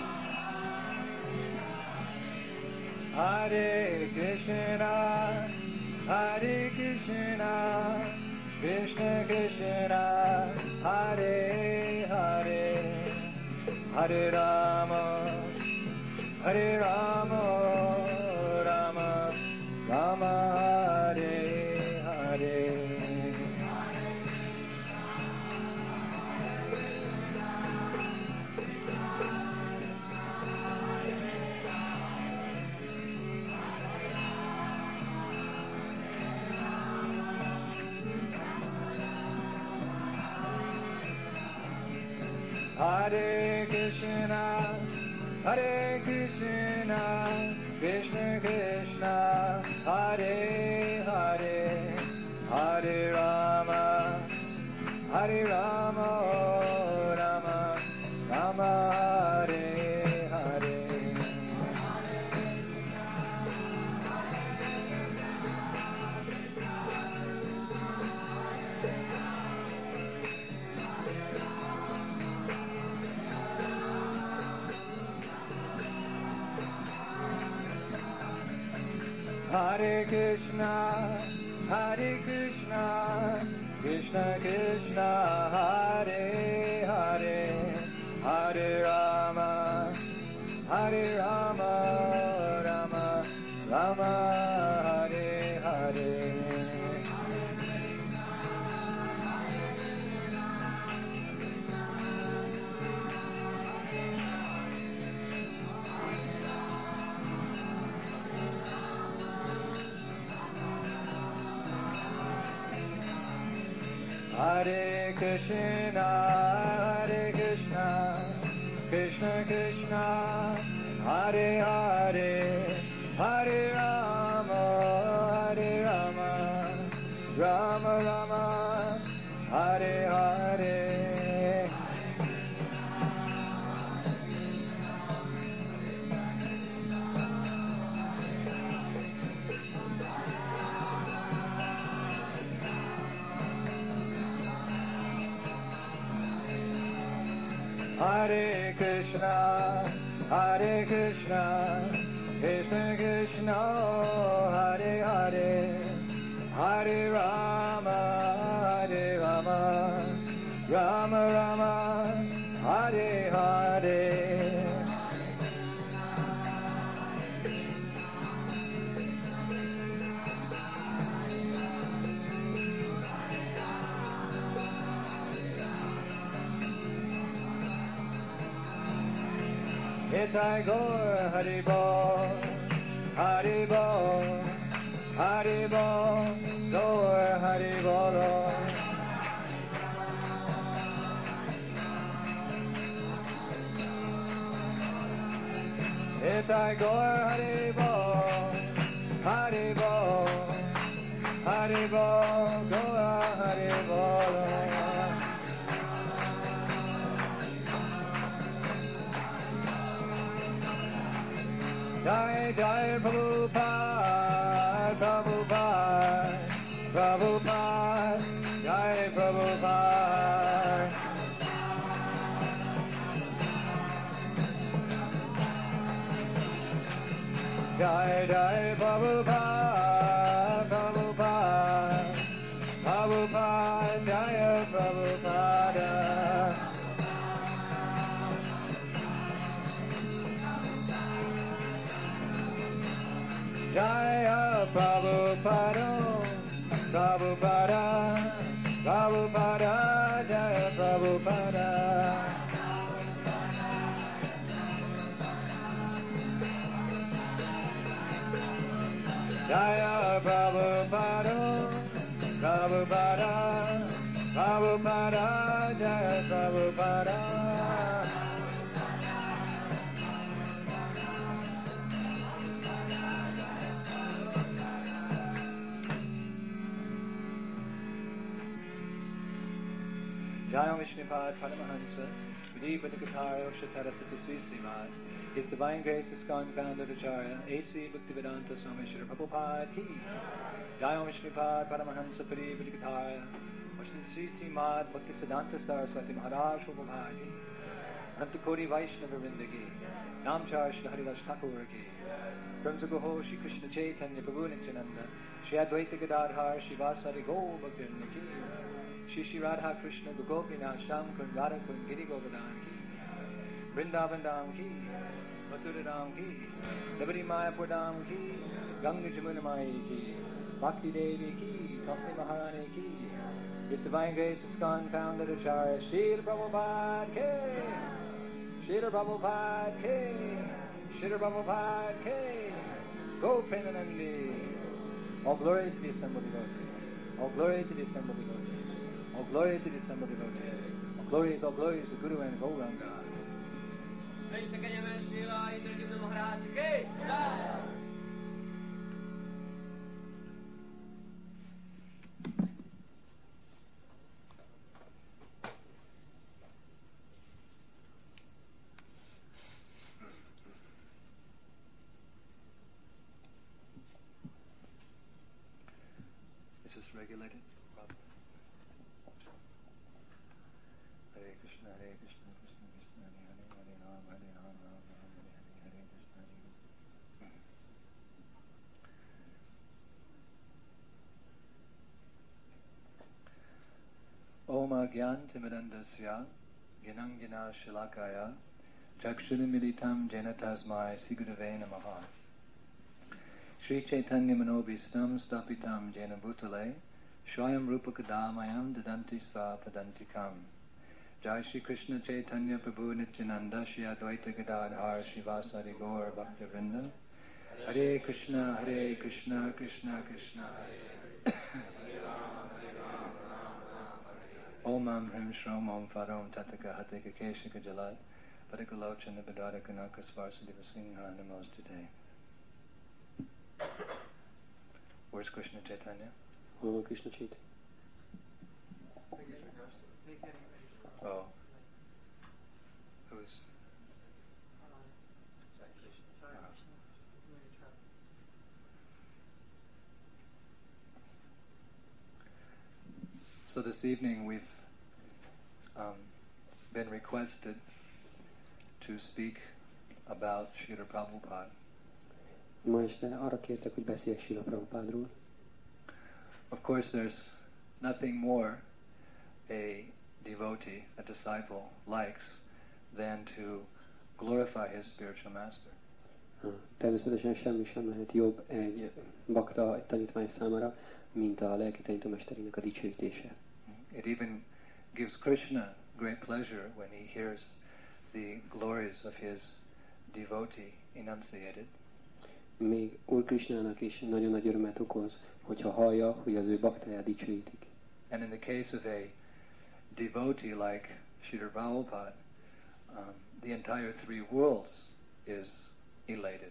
S2: Hare Krishna, Hare Krishna, Krishna Krishna, Hare Hare, Hare Rama, Hare Rama, Rama Rama, Hare Hare. Hare Krishna, Hare Krishna, Krishna Krishna, Hare Hare, Hare Rama, Hare Rama, Rama Rama, Hare Hare. Hare Krishna, Hare Krishna, Krishna Krishna, Hare Hare, Hare Rama, Hare Rama, Rama Rama, Hare Hare. Hare Krishna, Hare Krishna, Krishna Krishna, Hare Hare, Hare Rama, Hare Rama, Rama Rama, Hare Hare. Hare Krishna, Hare Krishna, Krishna Krishna, Hare Hare, Hare Rama, Hare Rama, Rama Rama, Hare Hare. Nitai Gaur Haribol, Haribol, Haribol, Gaur Haribol. Nitai Gaur Haribol, Haribol, Haribol, Gaur Haribol. Jai Jai Prabhupada, Prabhupada, Prabhupada, Jai Prabhupada. Jai Jai Prabhupada, Prabhupada, Prabhupada, Jai Prabhupada. Jaya Prabhupada, Prabhupada, Prabhupada, Jaya Prabhupada. Jaya Prabhupada, Prabhupada, Prabhupada, Jaya Prabhupada. Jaya Vishnupad Paramahansa, Vidipadikatara Shatarasati Srisimad, His Divine Grace is Confounded Acharya, A.C. Bhaktivedanta Swami Srila Prabhupada Ki. Jaya Vishnupad Paramahansa Vidipadikatara, Srisimad Bhaktisiddhanta Saraswati Maharaj Prabhupada Ki. Anantakoti Vaishnava Vrinda Ki, Namchar Shri Haridas Thakur Ki, Brahmsa Goho Shri Krishna Chaitanya Prabhu Nityananda, Shri Advaita Gadadhar Shivasari Gaur Bhaktivinoda ki Shri Shri Radha Krishna Gopinath Sham Kund Radha Kund Giri Govardhan ki Vrindavan Dham ki Mathura Dham ki Dabari Mayapur Dham ki Ganga Jamuna Mai ki Bhakti Devi ki Tulsi Maharani ki His Divine Grace ISKCON Founder Acharya Srila Prabhupada ki Srila Prabhupada ki Srila Prabhupada ki Go Premanandi. All glory to the assembled devotees. All glory to the assembled devotees. All glory to the assembled devotees. All glories to Guru and Gauranga.
S3: Krishna Kanyama Srila Indradyumna Maharaj ki Jai.
S2: Is this regulated? Hare Krishna, Hare Krishna, Krishna Krishna, Hare Hare, Hare Ram, Hare Ram, Ram Ram, Hare Hare, Hare Krishna, Hare Krishna. Om Agyantimirandasya Gyanangina Shilakaya Chakshurumilitam Jena Tasmai Sigurave Namaha. Shri Chaitanya Manobhistam Stapitam Jena Bhutale Shwayam Rupa Kadamayam Dadanti Sva Padantikam. Jai Shri Krishna Chaitanya Prabhu Nityananda Shri Advaita Gadadhar Shivasari Gaur Bhaktivinoda. Hare Krishna, Hare Krishna, Krishna Krishna, Hare Om Am Hrim Shrom Om Farom Tataka Hateka Keshika Jalad Padikalochana Badara Kanaka Svarsadeva Singha Namaste. Where's Krishna Chaitanya?
S1: Hol Krishna Chaitanya?
S2: Oh. Who's? So this evening we've been requested to speak about Srila Prabhupada.
S1: Ma este arra kértek, hogy beszéljek Srila Prabhupádról.
S2: Of course there's nothing more a devotee, a disciple likes than to glorify his spiritual master.
S1: Természetesen semmi sem lehet jobb egy bakta, egy tanítvány számára, mint a lelki tanítómesterének a dicsőítése.
S2: It even gives Krishna great pleasure when he hears the glories of his devotee enunciated.
S1: Még Úr Krishnának is nagyon nagy örömet okoz, hogyha hallja, hogy az ő baktáját dicsőítik.
S2: And in the case of a devotee like Srila Prabhupada, the entire three worlds is elated.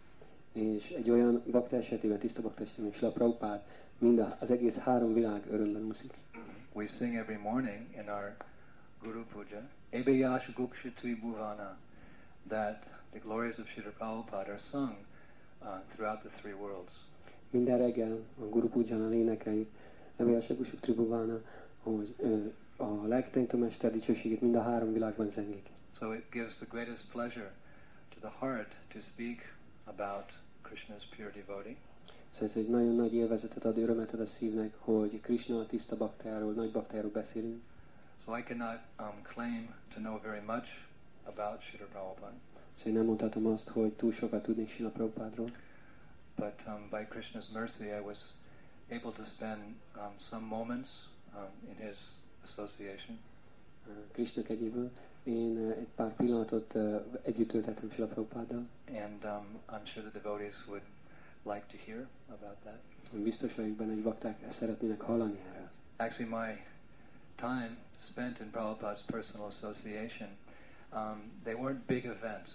S1: És egy olyan bakta esetében, tiszta bakta esetében, Srila Prabhupád, az egész három világ örömben úszik.
S2: We sing every morning in our Guru Puja, Ebeyash Gukshatui Bhuvana, that the glories of Srila Prabhupada are sung throughout the three worlds.
S1: Minden reggel a Guru Pujánál énekeljük, Ebeyash Gukshatui Bhuvana, hogy a lelki tanítómester dicsőségét mind a három világban zengik.
S2: So it gives the greatest pleasure to the heart to speak about Krishna's pure devotee.
S1: Szóval ez egy nagyon nagy élvezetet ad, örömet ad a szívnek, hogy Krishna a tiszta baktájáról, nagy baktájáról beszélünk.
S2: So I cannot claim to know very much about Srila Prabhupada.
S1: Szóval én nem mondhatom azt, hogy túl sokat tudnék Srila Prabhupádról.
S2: But by Krishna's mercy I was able to spend some moments in his association.
S1: Krishna kegyéből én egy pár pillanatot együtt töltettem Srila Prabhupáddal.
S2: And I'm sure the devotees would like to hear about that.
S1: Biztos vagyok benne, hogy bakták szeretnének hallani erről.
S2: Actually, my time spent in Prabhupada's personal association, they weren't big events.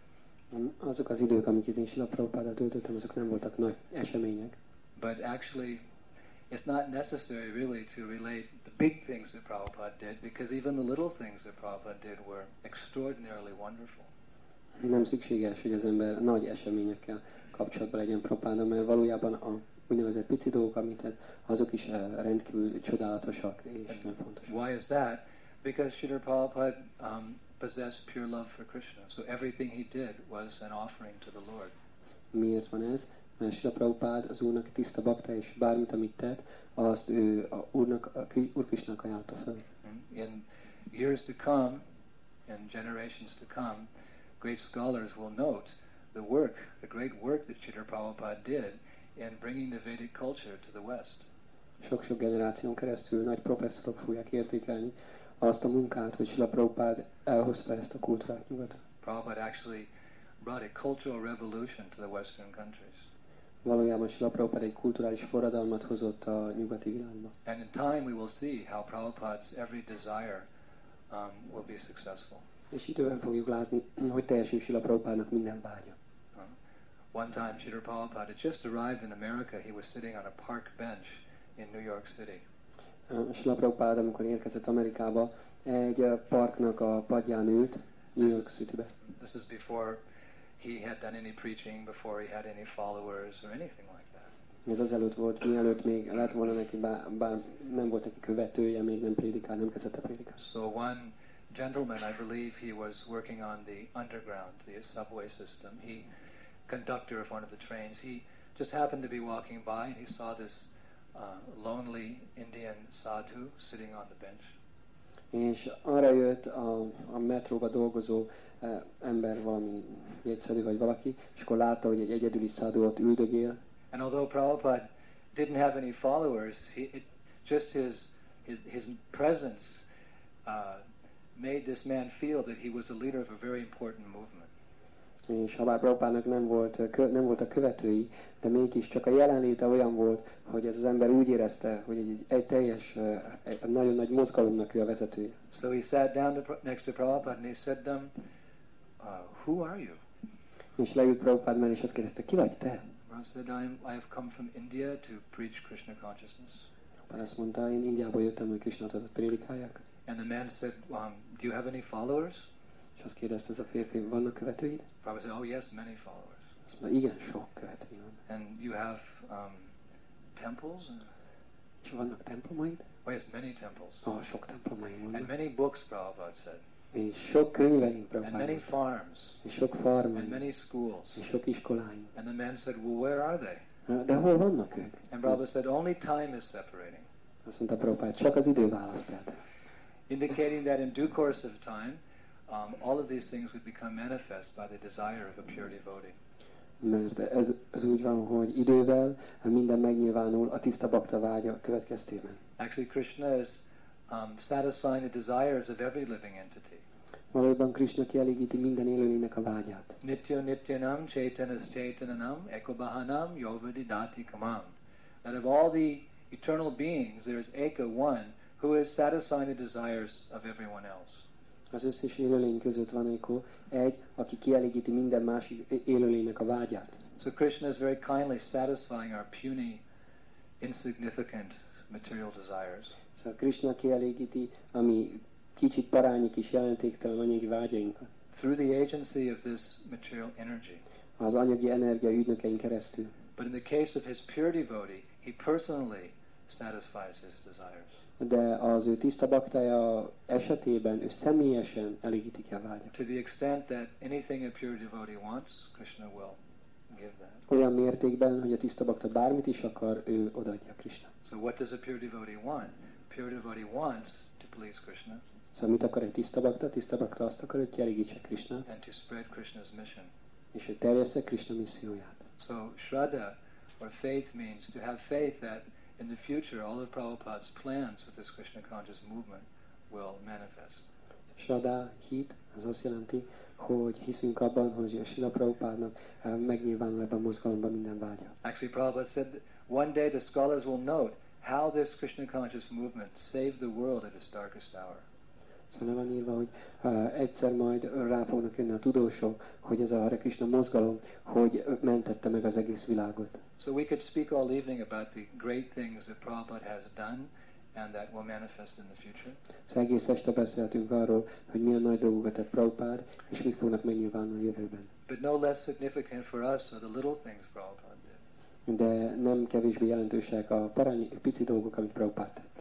S1: Azok az idők, amiket én Srila Prabhupáddal töltöttem, azok nem voltak nagy események.
S2: But actually, it's not necessary really to relate the big things that Prabhupada did, because even the little things that Prabhupada did were extraordinarily wonderful.
S1: Nem szükséges, hogy az ember nagy eseményekkel kapcsolatban legyen Prabhupáddal, mert valójában a úgynevezett pici dolgok, amit azok is rendkívül csodálatosak és nagyon fontosak.
S2: Why is that? Because Srila Prabhupada possessed pure love for Krishna. So everything he did was an offering to the Lord.
S1: Miért van ez? Mert Srila Prabhupád az Úrnak tiszta bakta, és bármit, amit tett, azt ő Úr Krisnának ajánlta fel.
S2: In years to come, in generations to come, great scholars will note the great work that Srila Prabhupada did in bringing the Vedic culture to the West.
S1: Sok-sok generáción keresztül nagy professzorok fogják értékelni azt a munkát, hogy Srila Prabhupád elhozta ezt a kultúrát nyugatra.
S2: Prabhupada actually brought a cultural revolution to the Western countries.
S1: Valójában Srila Prabhupád egy kulturális forradalmat hozott a nyugati világba.
S2: And in time we will see how Prabhupada's every desire will be successful.
S1: És időben fogjuk látni, hogy teljesül Srila Prabhupádnak minden vágya.
S2: One time Srila Prabhupada had just arrived in America. He was sitting on a park bench in New York City.
S1: Srila Prabhupád, amikor érkezett Amerikába, egy parknak a padján ült, New York Citybe.
S2: This is before he had done any preaching, before he had any followers or anything like that.
S1: Ez azelőtt volt, mielőtt még lett volna neki, bár nem volt neki követője, még nem prédikál, nem kezdett a prédikálni.
S2: So one gentleman, I believe he was working on the underground, the subway system. Conductor of one of the trains. He just happened to be walking by and he saw this lonely Indian sadhu sitting on the bench.
S1: És arra jött a metróba dolgozó ember, valami jegyszerű vagy valaki, és akkor látta, hogy egy egyedüli sadhu ott üldögél.
S2: And although Prabhupada didn't have any followers, just his presence made this man feel that he was a leader of a very important movement.
S1: És ha bár Prabhupádnak nem voltak követői, de mégiscsak a jelenléte olyan volt, hogy ez az ember úgy érezte, hogy egy teljes, egy nagyon nagy mozgalomnak ő a vezetője.
S2: So he sat down next to Prabhupada and he said to him, who are you?
S1: És leült Prabhupád mellé, és azt kérdezte, ki vagy te?
S2: Prabhupada said, I have come from India to preach Krishna consciousness.
S1: Prabhupád azt mondta, én Indiából jöttem, hogy Krishna tudatot prédikálják.
S2: And the man said, do you have any followers?
S1: És azt kérdezte ez a férfi, vannak követőid?
S2: Prabhupada said, oh yes, many followers.
S1: Azt mondta, igen, sok követői van.
S2: And you have temples?
S1: És vannak templomaid?
S2: Oh yes, many temples.
S1: Sok templomaid vannak.
S2: And many books, Prabhupada said.
S1: És sok könyveink,
S2: And
S1: Prabhupád.
S2: many farms.
S1: És sok
S2: And
S1: farmaink.
S2: many schools.
S1: És sok iskoláink.
S2: And the man said, well, where are they?
S1: De hol vannak ők?
S2: And Prabhupada said, only time is separating.
S1: Azt mondta Prabhupád, csak az idő választ el.
S2: Indicating that in due course of time, all of these things would become manifest by the desire of a pure devotee.
S1: Mert ez úgy van, hogy idővel minden megnyilvánul a tiszta bakta vágya következtében.
S2: Actually, Krishna is satisfying the desires of every living entity.
S1: Valójában Krishna kielégíti minden élőlénynek a vágyát.
S2: Nityo nityanam chaitanas chaitananam ekobahanam yovadidati kamam. That of all the eternal beings, there is Eka, one, who is satisfying the desires of everyone else.
S1: Az összes élőlény között van egy, aki kielégíti minden másik élőlénynek a vágyát.
S2: So Krishna is very kindly satisfying our puny, insignificant material desires.
S1: Szóval Krishna kielégíti a mi kicsit parányi kis jelentéktelen anyagi vágyainkat.
S2: Through the agency of this material energy.
S1: Az anyagi energia ügynökein keresztül.
S2: But in the case of his pure devotee, he personally satisfies his desires.
S1: De az ő tiszta baktája esetében ő személyesen elégíti ki a vágyat.
S2: To the extent that anything a pure devotee wants, Krishna will give that.
S1: Olyan mértékben, hogy a tiszta bakta bármit is akar, ő odaadja Krishna.
S2: So what does a pure devotee want? A pure devotee wants to please Krishna.
S1: Szóval mit akar egy tiszta bakta? A tiszta bakta azt akar, hogy kielégítse Krishnát,
S2: And to spread Krishna's mission.
S1: és hogy terjessze Krishna misszióját.
S2: So Shraddha or faith means to have faith that in the future all of Prabhupada's plans with this Krishna conscious movement will manifest.
S1: Shraddha, hit, az azt jelenti, hogy hiszünk abban, hogy a Srila Prabhupádnak megnyilvánul ebben a mozgalomban minden vágya.
S2: Actually, Prabhupada said that one day the scholars will note how this Krishna conscious movement saved the world at its darkest hour.
S1: Szóval van írva, hogy egyszer majd rá fognak jönni a tudósok, hogy ez a Hare Krishna mozgalom, hogy mentette meg az egész világot.
S2: So we could speak all evening about the great things that Prabhupada has done and that will manifest in the future.
S1: Szóval egész este beszéltünk arról, hogy milyen nagy dolgokat tett Prabhupád, és mik fognak megnyilvánulni a jövőben.
S2: But no less significant for us are the little things Prabhupada did.
S1: De nem kevésbé jelentősek a parányi, pici dolgok, amit Prabhupád tett.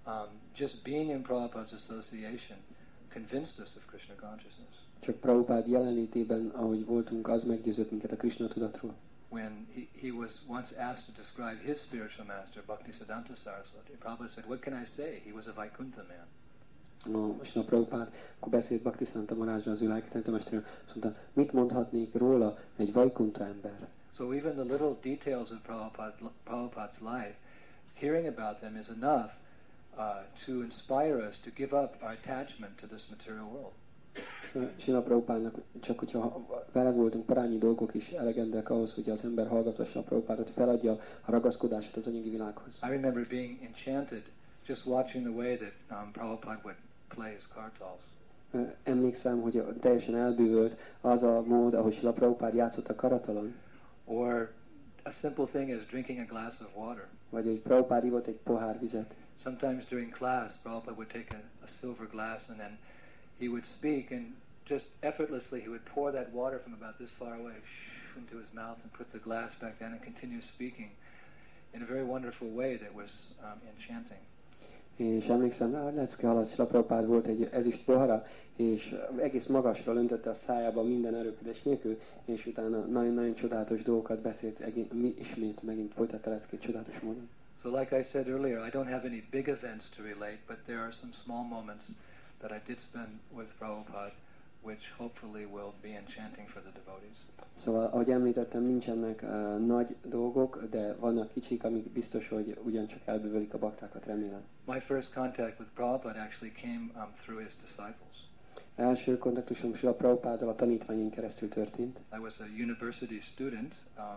S2: Just being in Prabhupada's association convinced us of Krishna consciousness.
S1: Csak Prabhupád jelenlétében, ahogy voltunk, az meggyőzött minket a Krishna tudatról.
S2: when he was once asked to describe his spiritual master, Bhaktisiddhanta Saraswati, Prabhupada said, "What can I say? He was a Vaikuntha man."
S1: Srila Prabhupád akkor beszélt Bhaktisiddhanta Marázsra, az ő lelkitanítómesterről, azt mondta, mit mondhatnék róla egy Vaikuntha ember?
S2: So even the little details of Prabhupada's life, hearing about them is enough to inspire us to give up our attachment to this material world.
S1: Szóval Srila Prabhupádnak csak hogyha vele voltunk, parányi dolgok is elegendőek ahhoz, hogy az ember hallgatva Srila Prabhupádot feladja a ragaszkodását az anyagi világhoz.
S2: I remember being enchanted just watching the way that Prabhupada would play his kartals.
S1: Emlékszem, hogy teljesen elbűvölt az a mód, ahogy Srila Prabhupád játszott a karatalon.
S2: Or a simple thing as drinking a glass of water.
S1: Vagy hogy Prabhupád ivott egy pohár vizet.
S2: Sometimes during class, Prabhupada would take a silver glass and then he would speak and just effortlessly he would pour that water from about this far away into his mouth and put the glass back down and continue speaking in a very wonderful way that was enchanting. És
S1: emlékszem rá, hogy lecke alatt Srila Prabhupád volt egy ezüst pohara, és egész magasra öntötte a szájába minden erőködés nélkül, és utána nagyon-nagyon csodálatos dolgokat beszélt, ismét megint folytatta leckét csodálatos módon.
S2: So like I said earlier, I don't have any big events to relate, but there are some small moments that I did spend with Prabhupada, which hopefully will be enchanting for the devotees.
S1: Szóval, ahogy említettem, nincsenek nagy dolgok, de vannak kicsik, amik biztos, hogy ugyancsak elbűvölik a baktákat, remélem.
S2: My first contact with Prabhupada actually came through his disciples.
S1: Első kontaktusom Srila Prabhupáddal a tanítványain keresztül történt.
S2: I was a university student,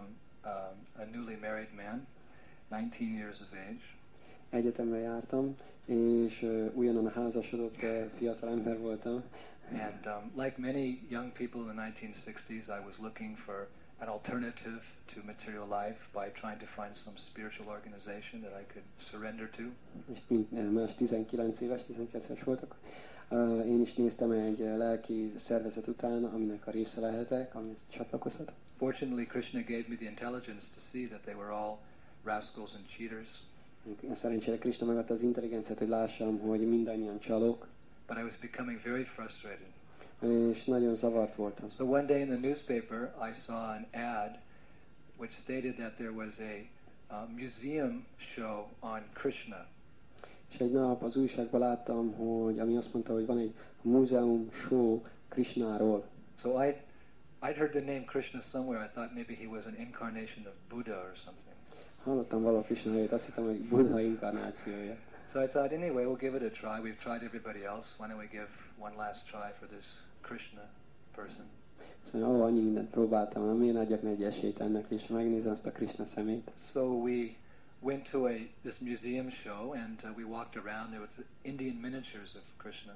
S2: a newly married man, 19 years of age.
S1: Egyetemre jártam, és újonnan házasodott fiatal ember voltam.
S2: And like many young people in the 1960s, I was looking for an alternative to material life by trying to find some spiritual organization that I could surrender to.
S1: És mint más 19-es voltak. Én is néztem egy lelki szervezet után, aminek a része lehetek, amit csatlakozhatok.
S2: Fortunately, Krishna gave me the intelligence to see that they were all rascals and cheaters.
S1: Szerencsére Krishna megadta az intelligenciát, hogy lássam, hogy mindannyian csalók.
S2: But I was becoming very frustrated.
S1: És nagyon zavart voltam.
S2: So one day in the newspaper, I saw an ad which stated that there was a museum show on Krishna.
S1: És egy nap az újságban láttam, hogy ami azt mondta, hogy van egy múzeum show Krishnáról.
S2: So I'd heard the name Krishna somewhere. I thought maybe he was an incarnation of Buddha or something.
S1: Hallottam valahol Krishna nevét, azt hittem, hogy Buddha inkarnációja.
S2: So I thought, anyway, we'll give it a try. We've tried everybody else. Why don't we give one last try for this Krishna person?
S1: Szóval annyi mindent próbáltam, miért adjak egy esélyt ennek, és megnézem azt a Krishna szemét.
S2: So we went to this museum show, and we walked around. There was Indian miniatures of Krishna.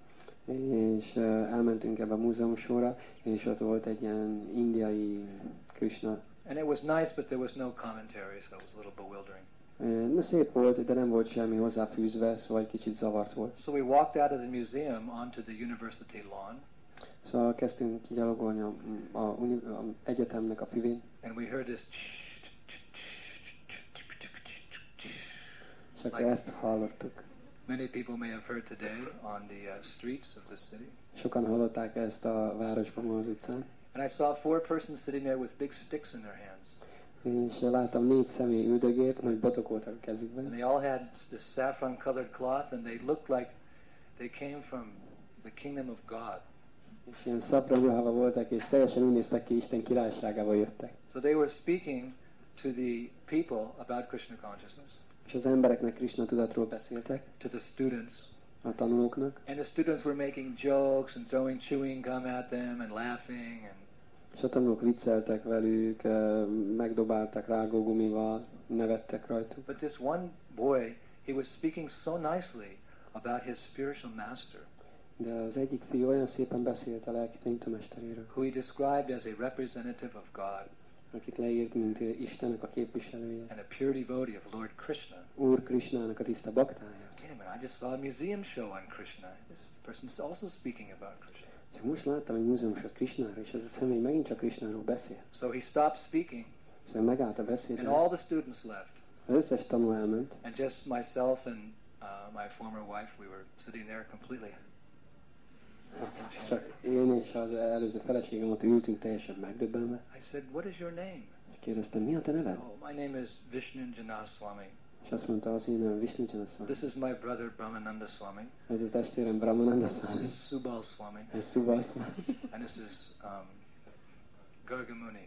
S1: És elmentünk ebbe a múzeum sorra, és ott volt egy ilyen indiai Krishna.
S2: And it was nice, but there was no commentary, so it was a little bewildering.
S1: Szép volt, de nem volt semmi hozzáfűzve, szóval egy kicsit zavart volt.
S2: So we walked out of the museum onto the university lawn.
S1: Szóval kezdtünk kigyalogolni a egyetemnek a füvén.
S2: And we heard this.
S1: És akkor ezt hallottuk.
S2: Many people may have heard today on the streets of the city.
S1: Sokan hallották ezt a városban, az utcán.
S2: And I saw 4 persons sitting there with big sticks in their hands.
S1: És láttam 4 személy üldögélt, nagy botok voltak a kezükben.
S2: And they all had this saffron-colored cloth, and they looked like they came from the kingdom of God.
S1: És ilyen szapra ruhában voltak, és teljesen úgy néztek ki, Isten királyságába jöttek.
S2: So they were speaking to the people about Krishna consciousness.
S1: És az embereknek Krishna tudatról beszéltek.
S2: To the students.
S1: A tanulóknak.
S2: And the students were making jokes and throwing chewing gum at them and laughing and.
S1: És a tanulók vicceltek velük, megdobáltak rágógumival, nevettek rajtuk.
S2: But this one boy, he was speaking so nicely about his spiritual master.
S1: De az egyik fiú olyan szépen beszélt a lelki tanítómesteréről.
S2: Who he described as a representative of God.
S1: Akit leírt, mint Istennek a képviselője.
S2: And a pure devotee of Lord Krishna.
S1: Úr Krishnának a tiszta baktája.
S2: I just saw a museum show on Krishna. This person's also speaking about Krishna.
S1: Csak most láttam egy múzeumsot Krishnára, és ez a személy megint csak Krishnáról beszél.
S2: So he stopped speaking.
S1: Szóval megállt a beszédet.
S2: And all the students left.
S1: Az összes tanuló elment.
S2: And just myself and my former wife, we were sitting there completely.
S1: Csak én és az előző feleségem ott ültünk teljesen megdöbbenve.
S2: I said, "What is your name?"
S1: Kérdeztem, mi a te neved?
S2: Oh, my name is Vishnunjana Swami.
S1: És azt mondta, az én nevem Vishnunjana Swami.
S2: This is my brother Brahmananda Swami.
S1: Ez a testvérem Brahmananda
S2: This
S1: Swami.
S2: is Subal Swami.
S1: Ez Subal Swami.
S2: And this is Gargamuni.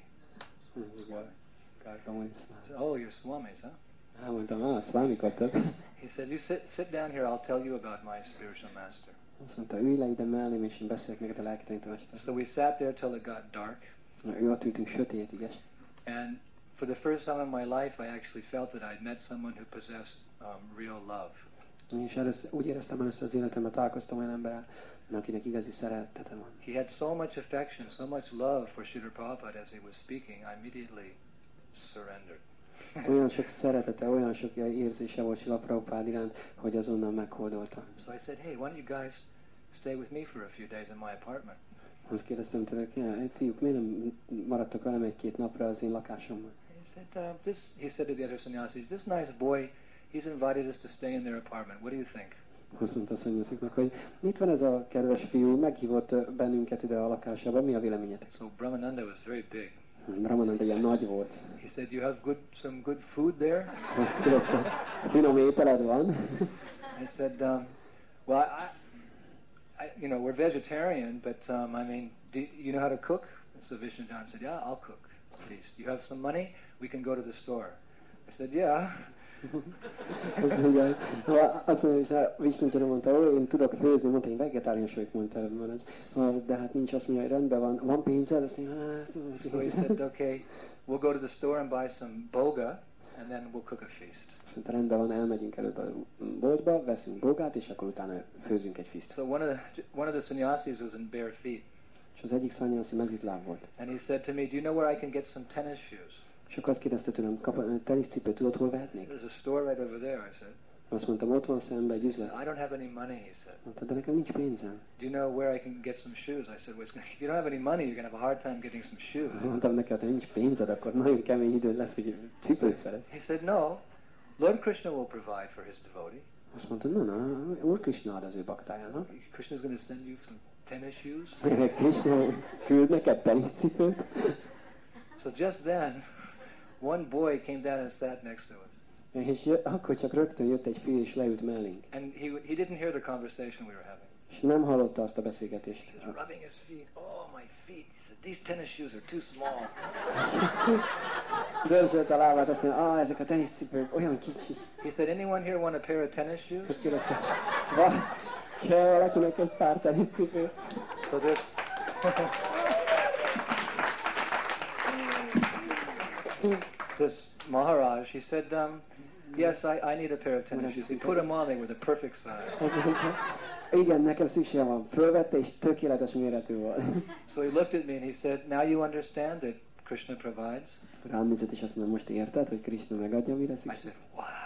S1: Gargamuni Swami.
S2: Oh, you're Swamis, huh?
S1: Mondtam, Swami kaptad.
S2: He said, you sit down here, I'll tell you about my spiritual master.
S1: Azt mondta, ülj le ide mellém, és én beszélek neked a lelkitanítómester.
S2: So we sat there till it got dark.
S1: Ő ott ültünk sötétig,
S2: And for the first time in my life, I actually felt that I'd met someone who possessed real love.
S1: És először, úgy éreztem először az életemben, találkoztam olyan emberrel, akinek igazi szeretete van.
S2: He had so much affection, so much love for Srila Prabhupada as he was speaking, I immediately surrendered.
S1: Olyan sok szeretete, olyan sok érzése volt Srila Prabhupád iránt, hogy azonnal meghódolta.
S2: So I said, hey, why don't you guys stay with me for a few days in my apartment?
S1: Azt kérdeztem tőlük, fiúk, miért nem maradtok velem egy-két napra az én lakásomban?
S2: He said to the other sannyasis, this nice boy, he's invited us to stay in their apartment. What do you think?
S1: Azt mondta a szannyasiknak, hogy itt van ez a kedves fiú, meghívott bennünket ide a lakásába, mi a véleményetek?
S2: So Brahmananda was very big.
S1: Brahmananda ilyen nagy volt.
S2: He said, you have some good food there?
S1: Azt kérdezte, finom ételed van?
S2: I said, well, you know, we're vegetarian, but I mean, do you know how to cook? And so Vishnujan said, yeah, I'll cook. Please, you have some money? We can go to the store. I said, yeah.
S1: Azt mondja, hogy Visnujan mondta, hogy én tudok főzni, mondta, én vegetáriánus vagyok, mondta, de hát nincs, azt mondja, hogy rendben van pénzed? Azt mondja,
S2: So he said, okay, we'll go to the store and buy some boga, and then we'll cook a feast.
S1: Azt mondta, rendben van, elmegyünk előbb a boltba, veszünk bogát, és akkor utána főzünk egy feast.
S2: So one of the sannyasis was in bare feet.
S1: És az egyik szannyaszi mezitláb volt.
S2: And he said to me, do you know where I can get some tennis shoes?
S1: És akkor azt kérdezte tőlem, teniszcipőt tudod, hol vehetnék?
S2: There's a store right over there, I said.
S1: Azt mondtam, ott van szembe egy üzlet.
S2: I don't have any money, he said.
S1: Mondta, de nekem nincs pénzem.
S2: Do you know where I can get some shoes? I said, well, if you don't have any money, you're going to have a hard time getting some shoes.
S1: Mondtam neki, ha nincs pénzed, akkor nagyon kemény idő lesz, hogy cipőt szeret.
S2: He said, no, Lord Krishna will provide for his devotee.
S1: Azt mondta, na, Úr Krishna ad az ő baktájának.
S2: Krishna's going to send you some tennis shoes.
S1: Krishna küld neked teniszcipőt.
S2: So just then, one boy came down and sat next to us.
S1: És akkor csak rögtön jött egy fiú és leült mellénk.
S2: And he didn't hear the conversation we were having.
S1: És nem hallotta azt a beszélgetést.
S2: He was rubbing his feet. Oh, my feet. He said, these tennis shoes are too small.
S1: Dörzsölt a lábát, azt mondja, ezek a teniszcipők olyan kicsi.
S2: He said, anyone here want a pair of tennis shoes?
S1: Azt kérdezte, kell valakinek egy pár teniszcipőt?
S2: So there's... This Maharaj, he said, yes, I need a pair of tennis shoes. He put them on, they were the perfect size.
S1: Igen, nekem szükségem van. Fölvette és tökéletes méretű volt.
S2: So he looked at me and he said, now you understand that Krishna provides?
S1: Rám nézett és azt mondom, most érted, hogy Krishna megadja, mire
S2: I
S1: szükség?
S2: said,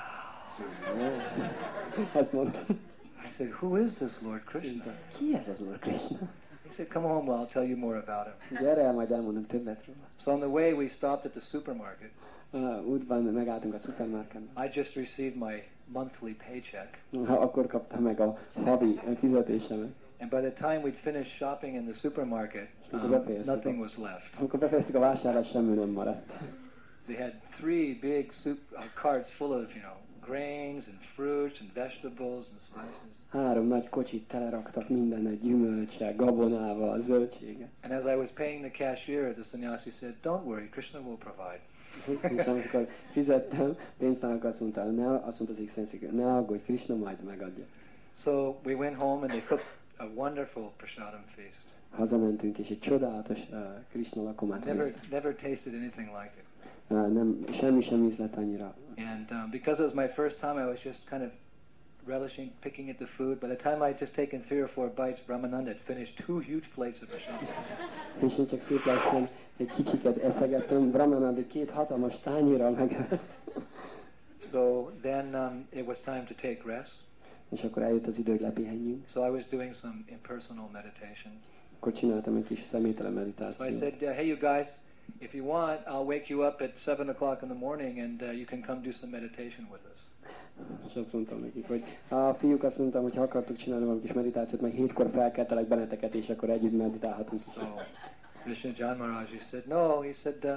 S2: wow.
S1: Azt mondta.
S2: I said, who is this Lord Krishna?
S1: Ki ez az Úr Krishna?
S2: He said, come home, I'll tell you more about him.
S1: Gyere el, majd elmondom többet róla.
S2: So on the way, we stopped at the supermarket.
S1: Útban megálltunk a szupermarketben.
S2: I just received my monthly paycheck.
S1: Akkor kaptam meg a havi fizetésemet.
S2: And by the time we'd finished shopping in the supermarket, nothing was left.
S1: Amikor befejeztük a vásárlást, semmi nem maradt.
S2: They had 3 big carts full of, grains and fruits and vegetables and spices.
S1: 3 nagy kocsit teleraktak mindennel, gyümölcsel, gabonával, zöldséggel.
S2: And as I was paying the cashier, the sannyasi said, don't worry, Krishna will provide.
S1: És amikor fizettem, pénztárnak azt mondta az egyik szentszék, ne aggódj, Krishna majd megadja.
S2: So we went home and they cooked a wonderful prasadam feast.
S1: Hazamentünk, és egy csodálatos Krishna lakomát
S2: Never tasted anything like it.
S1: Semmi sem ízlett annyira.
S2: And because it was my first time, I was just kind of relishing, picking at the food. By the time I'd just taken 3 or 4 bites, Brahmananda had finished 2 huge plates of prasadam.
S1: És én csak szép lassan egy kicsiket eszegettem, Brahmananda 2 hatalmas tányira megevett.
S2: So then it was time to take rest.
S1: És akkor eljött az idő, hogy lepihenjünk.
S2: So I was doing some impersonal meditation.
S1: Akkor csináltam egy kis személytelen
S2: So
S1: meditációt.
S2: I said, hey you guys, if you want, I'll wake you up at 7 o'clock in the morning and you can come do some meditation with us.
S1: És azt mondtam nekik, hogy a fiúk, azt mondtam, hogy ha akartuk csinálni valami kis meditációt, majd 7-kor felkeltelek benneteket, és akkor együtt meditálhatunk.
S2: So Vishnu Jan Maharaj, he said, no, he said,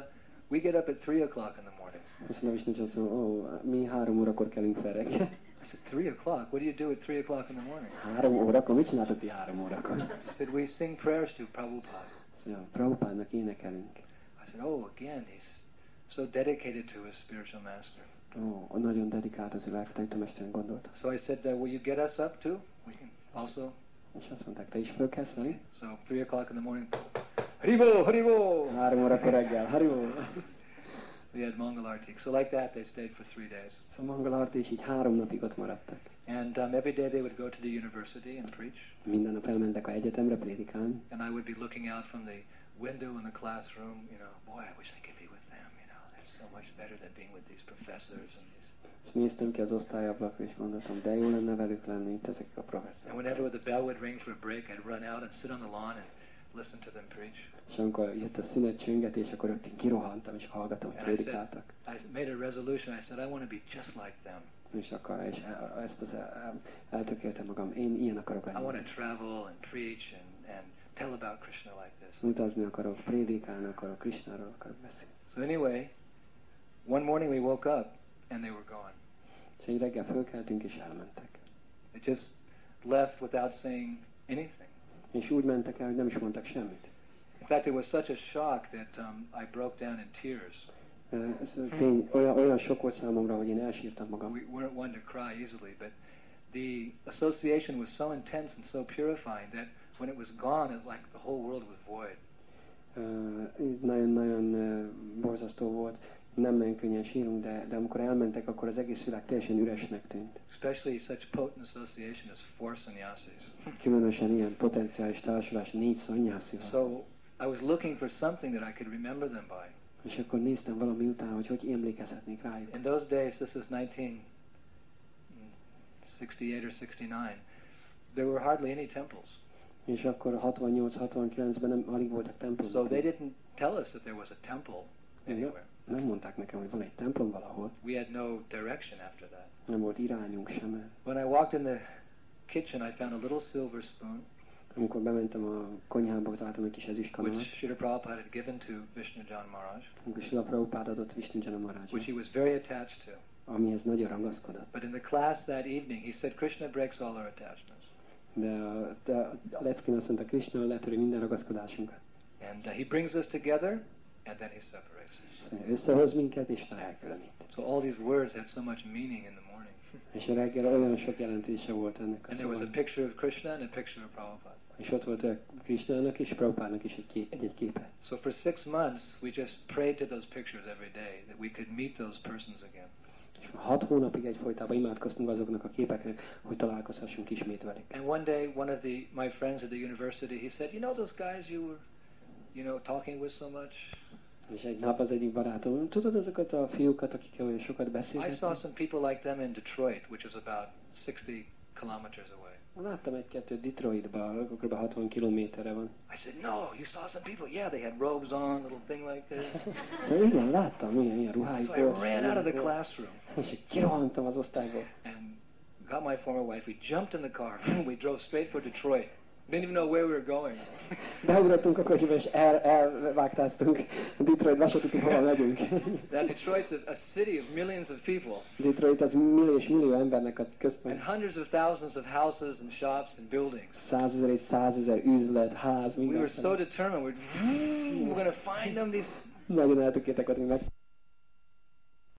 S2: we get up at 3 o'clock in the morning.
S1: Azt mondom, Vishnu azt mondom, mi 3 órakor kelünk fel reggel.
S2: I said, 3 o'clock? What do you do at 3 o'clock in the morning?
S1: 3 órakor? Mit csináltok ti 3 órakor?
S2: He said, we sing prayers to Prabhupada.
S1: Azt mondja, Prabhupádnak énekelünk.
S2: I said, oh, again, he's so dedicated to his spiritual master.
S1: Nagyon dedikált az ő lelkitanítómesternek gondolta.
S2: So I said, will you get us up too? We can also.
S1: És azt mondták, te is föl kell szállni?
S2: So 3 o'clock in the morning, Haribo, Haribo!
S1: 3 órakor reggel, Haribo!
S2: We had Mangal Artik. So like that, they stayed for 3 days.
S1: Szóval Mangal Arti és így 3 napig ott maradtak.
S2: And every day they would go to the university and preach.
S1: Minden nap elmentek a egyetemre prédikálni.
S2: And I would be looking out from the window in the classroom, you know, boy, I wish I could be with them, you know, they're so much better than being with these professors and these.
S1: És néztem ki az osztályablakra, és gondoltam, de jó lenne velük lenni, itt ezek a professzorok.
S2: And whenever the bell would ring for a break, I'd run out and sit on the lawn and listen to them preach.
S1: És amikor jött a szünet csöngetés, akkor ott kirohantam, és hallgatom, hogy prédikáltak.
S2: I made a resolution, I said, I want to be just like them.
S1: És ezt eltökéltem magam, én ilyen akarok lenni.
S2: I want to travel and preach and tell about Krishna like this.
S1: Utazni akarok, prédikálni akarok, Krishnáról akarok beszélni.
S2: So anyway, one morning we woke up and they were gone.
S1: És egy reggel fölkeltünk és elmentek.
S2: They just left without saying anything.
S1: És úgy mentek el, hogy nem is mondtak semmit.
S2: In fact, it was such a shock that I broke down in tears.
S1: Ez olyan sok volt számomra, hogy én elsírtam magam.
S2: We weren't one to cry easily, but the association was so intense and so purifying that when it was gone, it like the whole world was void.
S1: Nagyon-nagyon borzasztó volt. Nem nagyon könnyen sírunk, de amikor elmentek, akkor az egész világ teljesen üresnek tűnt.
S2: Especially such potent association as 4 sannyasis.
S1: Különösen ilyen potenciális társulás 4 szannyászival.
S2: So I was looking for something that I could remember them by.
S1: És akkor néztem valami után, hogy emlékezhetnék rájuk.
S2: In those days, this is 1968 or 69, there were hardly any temples.
S1: És akkor 68-69-ben alig voltak templomok.
S2: So they didn't tell us that there was a temple anywhere.
S1: Nem mondták nekem, hogy van egy templom valahol.
S2: We had no direction after that.
S1: Nem volt irányunk sem.
S2: When I walked in the kitchen, I found a little silver spoon.
S1: Amikor bementem a konyhába, találtam egy kis ezüstkanalat.
S2: Which Srila Prabhupada had given to Vishnujan Maharaj.
S1: Amikor Srila Prabhupada adott Vishnujan Maharaj.
S2: Which he was very attached to.
S1: Amihez nagyon ragaszkodott.
S2: But in the class that evening, he said, Krishna breaks all our attachments.
S1: De a leckén azt mondta, Krishna letöri minden ragaszkodásunkat.
S2: And he brings us together, and then he separates us.
S1: Szóval összehoz minket, és utána elkülönít.
S2: So all these words had so much meaning in the morning.
S1: És a reggel olyan sok jelentése volt ennek a
S2: And there was a picture of Krishna and a picture of Prabhupada.
S1: És ott volt a Krishnának és Prabhupádnak is egy képe.
S2: So for 6 months, we just prayed to those pictures every day that we could meet those persons again.
S1: 6 hónapig egyfolytában imádkoztunk azoknak a képeknek, hogy találkozhassunk ismét velük.
S2: And one day, one of my friends at the university, he said, you know those guys you were, talking with so much?
S1: És egy nap az egyik barátom, tudod azokat a fiúkat, akikkel olyan sokat beszélgetünk?
S2: I saw some people like them in Detroit, which is about 60 kilometers away.
S1: Láttam egy-kettőt Detroitban, kb. 60 kilométerre van.
S2: I said, no, you saw some people? Yeah, they had robes on, little thing like this.
S1: Szóval igen, láttam, ilyen ruháik
S2: volt. So I ran out of the classroom.
S1: És kirohantam az osztályból.
S2: And got my former wife, we jumped in the car, we drove straight for Detroit. Didn't even know where we were going.
S1: Beugrottunk a kocsiba, és elvágtáztunk Detroitba, se tudtuk, hova megyünk.
S2: That Detroit's a city of millions of people.
S1: Detroit az millió embernek a központ.
S2: And hundreds of thousands of houses and shops and buildings.
S1: 100 000 és 100 000 üzlet, ház, minden.
S2: We were so determined, we're going to find them.
S1: Nagyon eltökéltek, hogy meg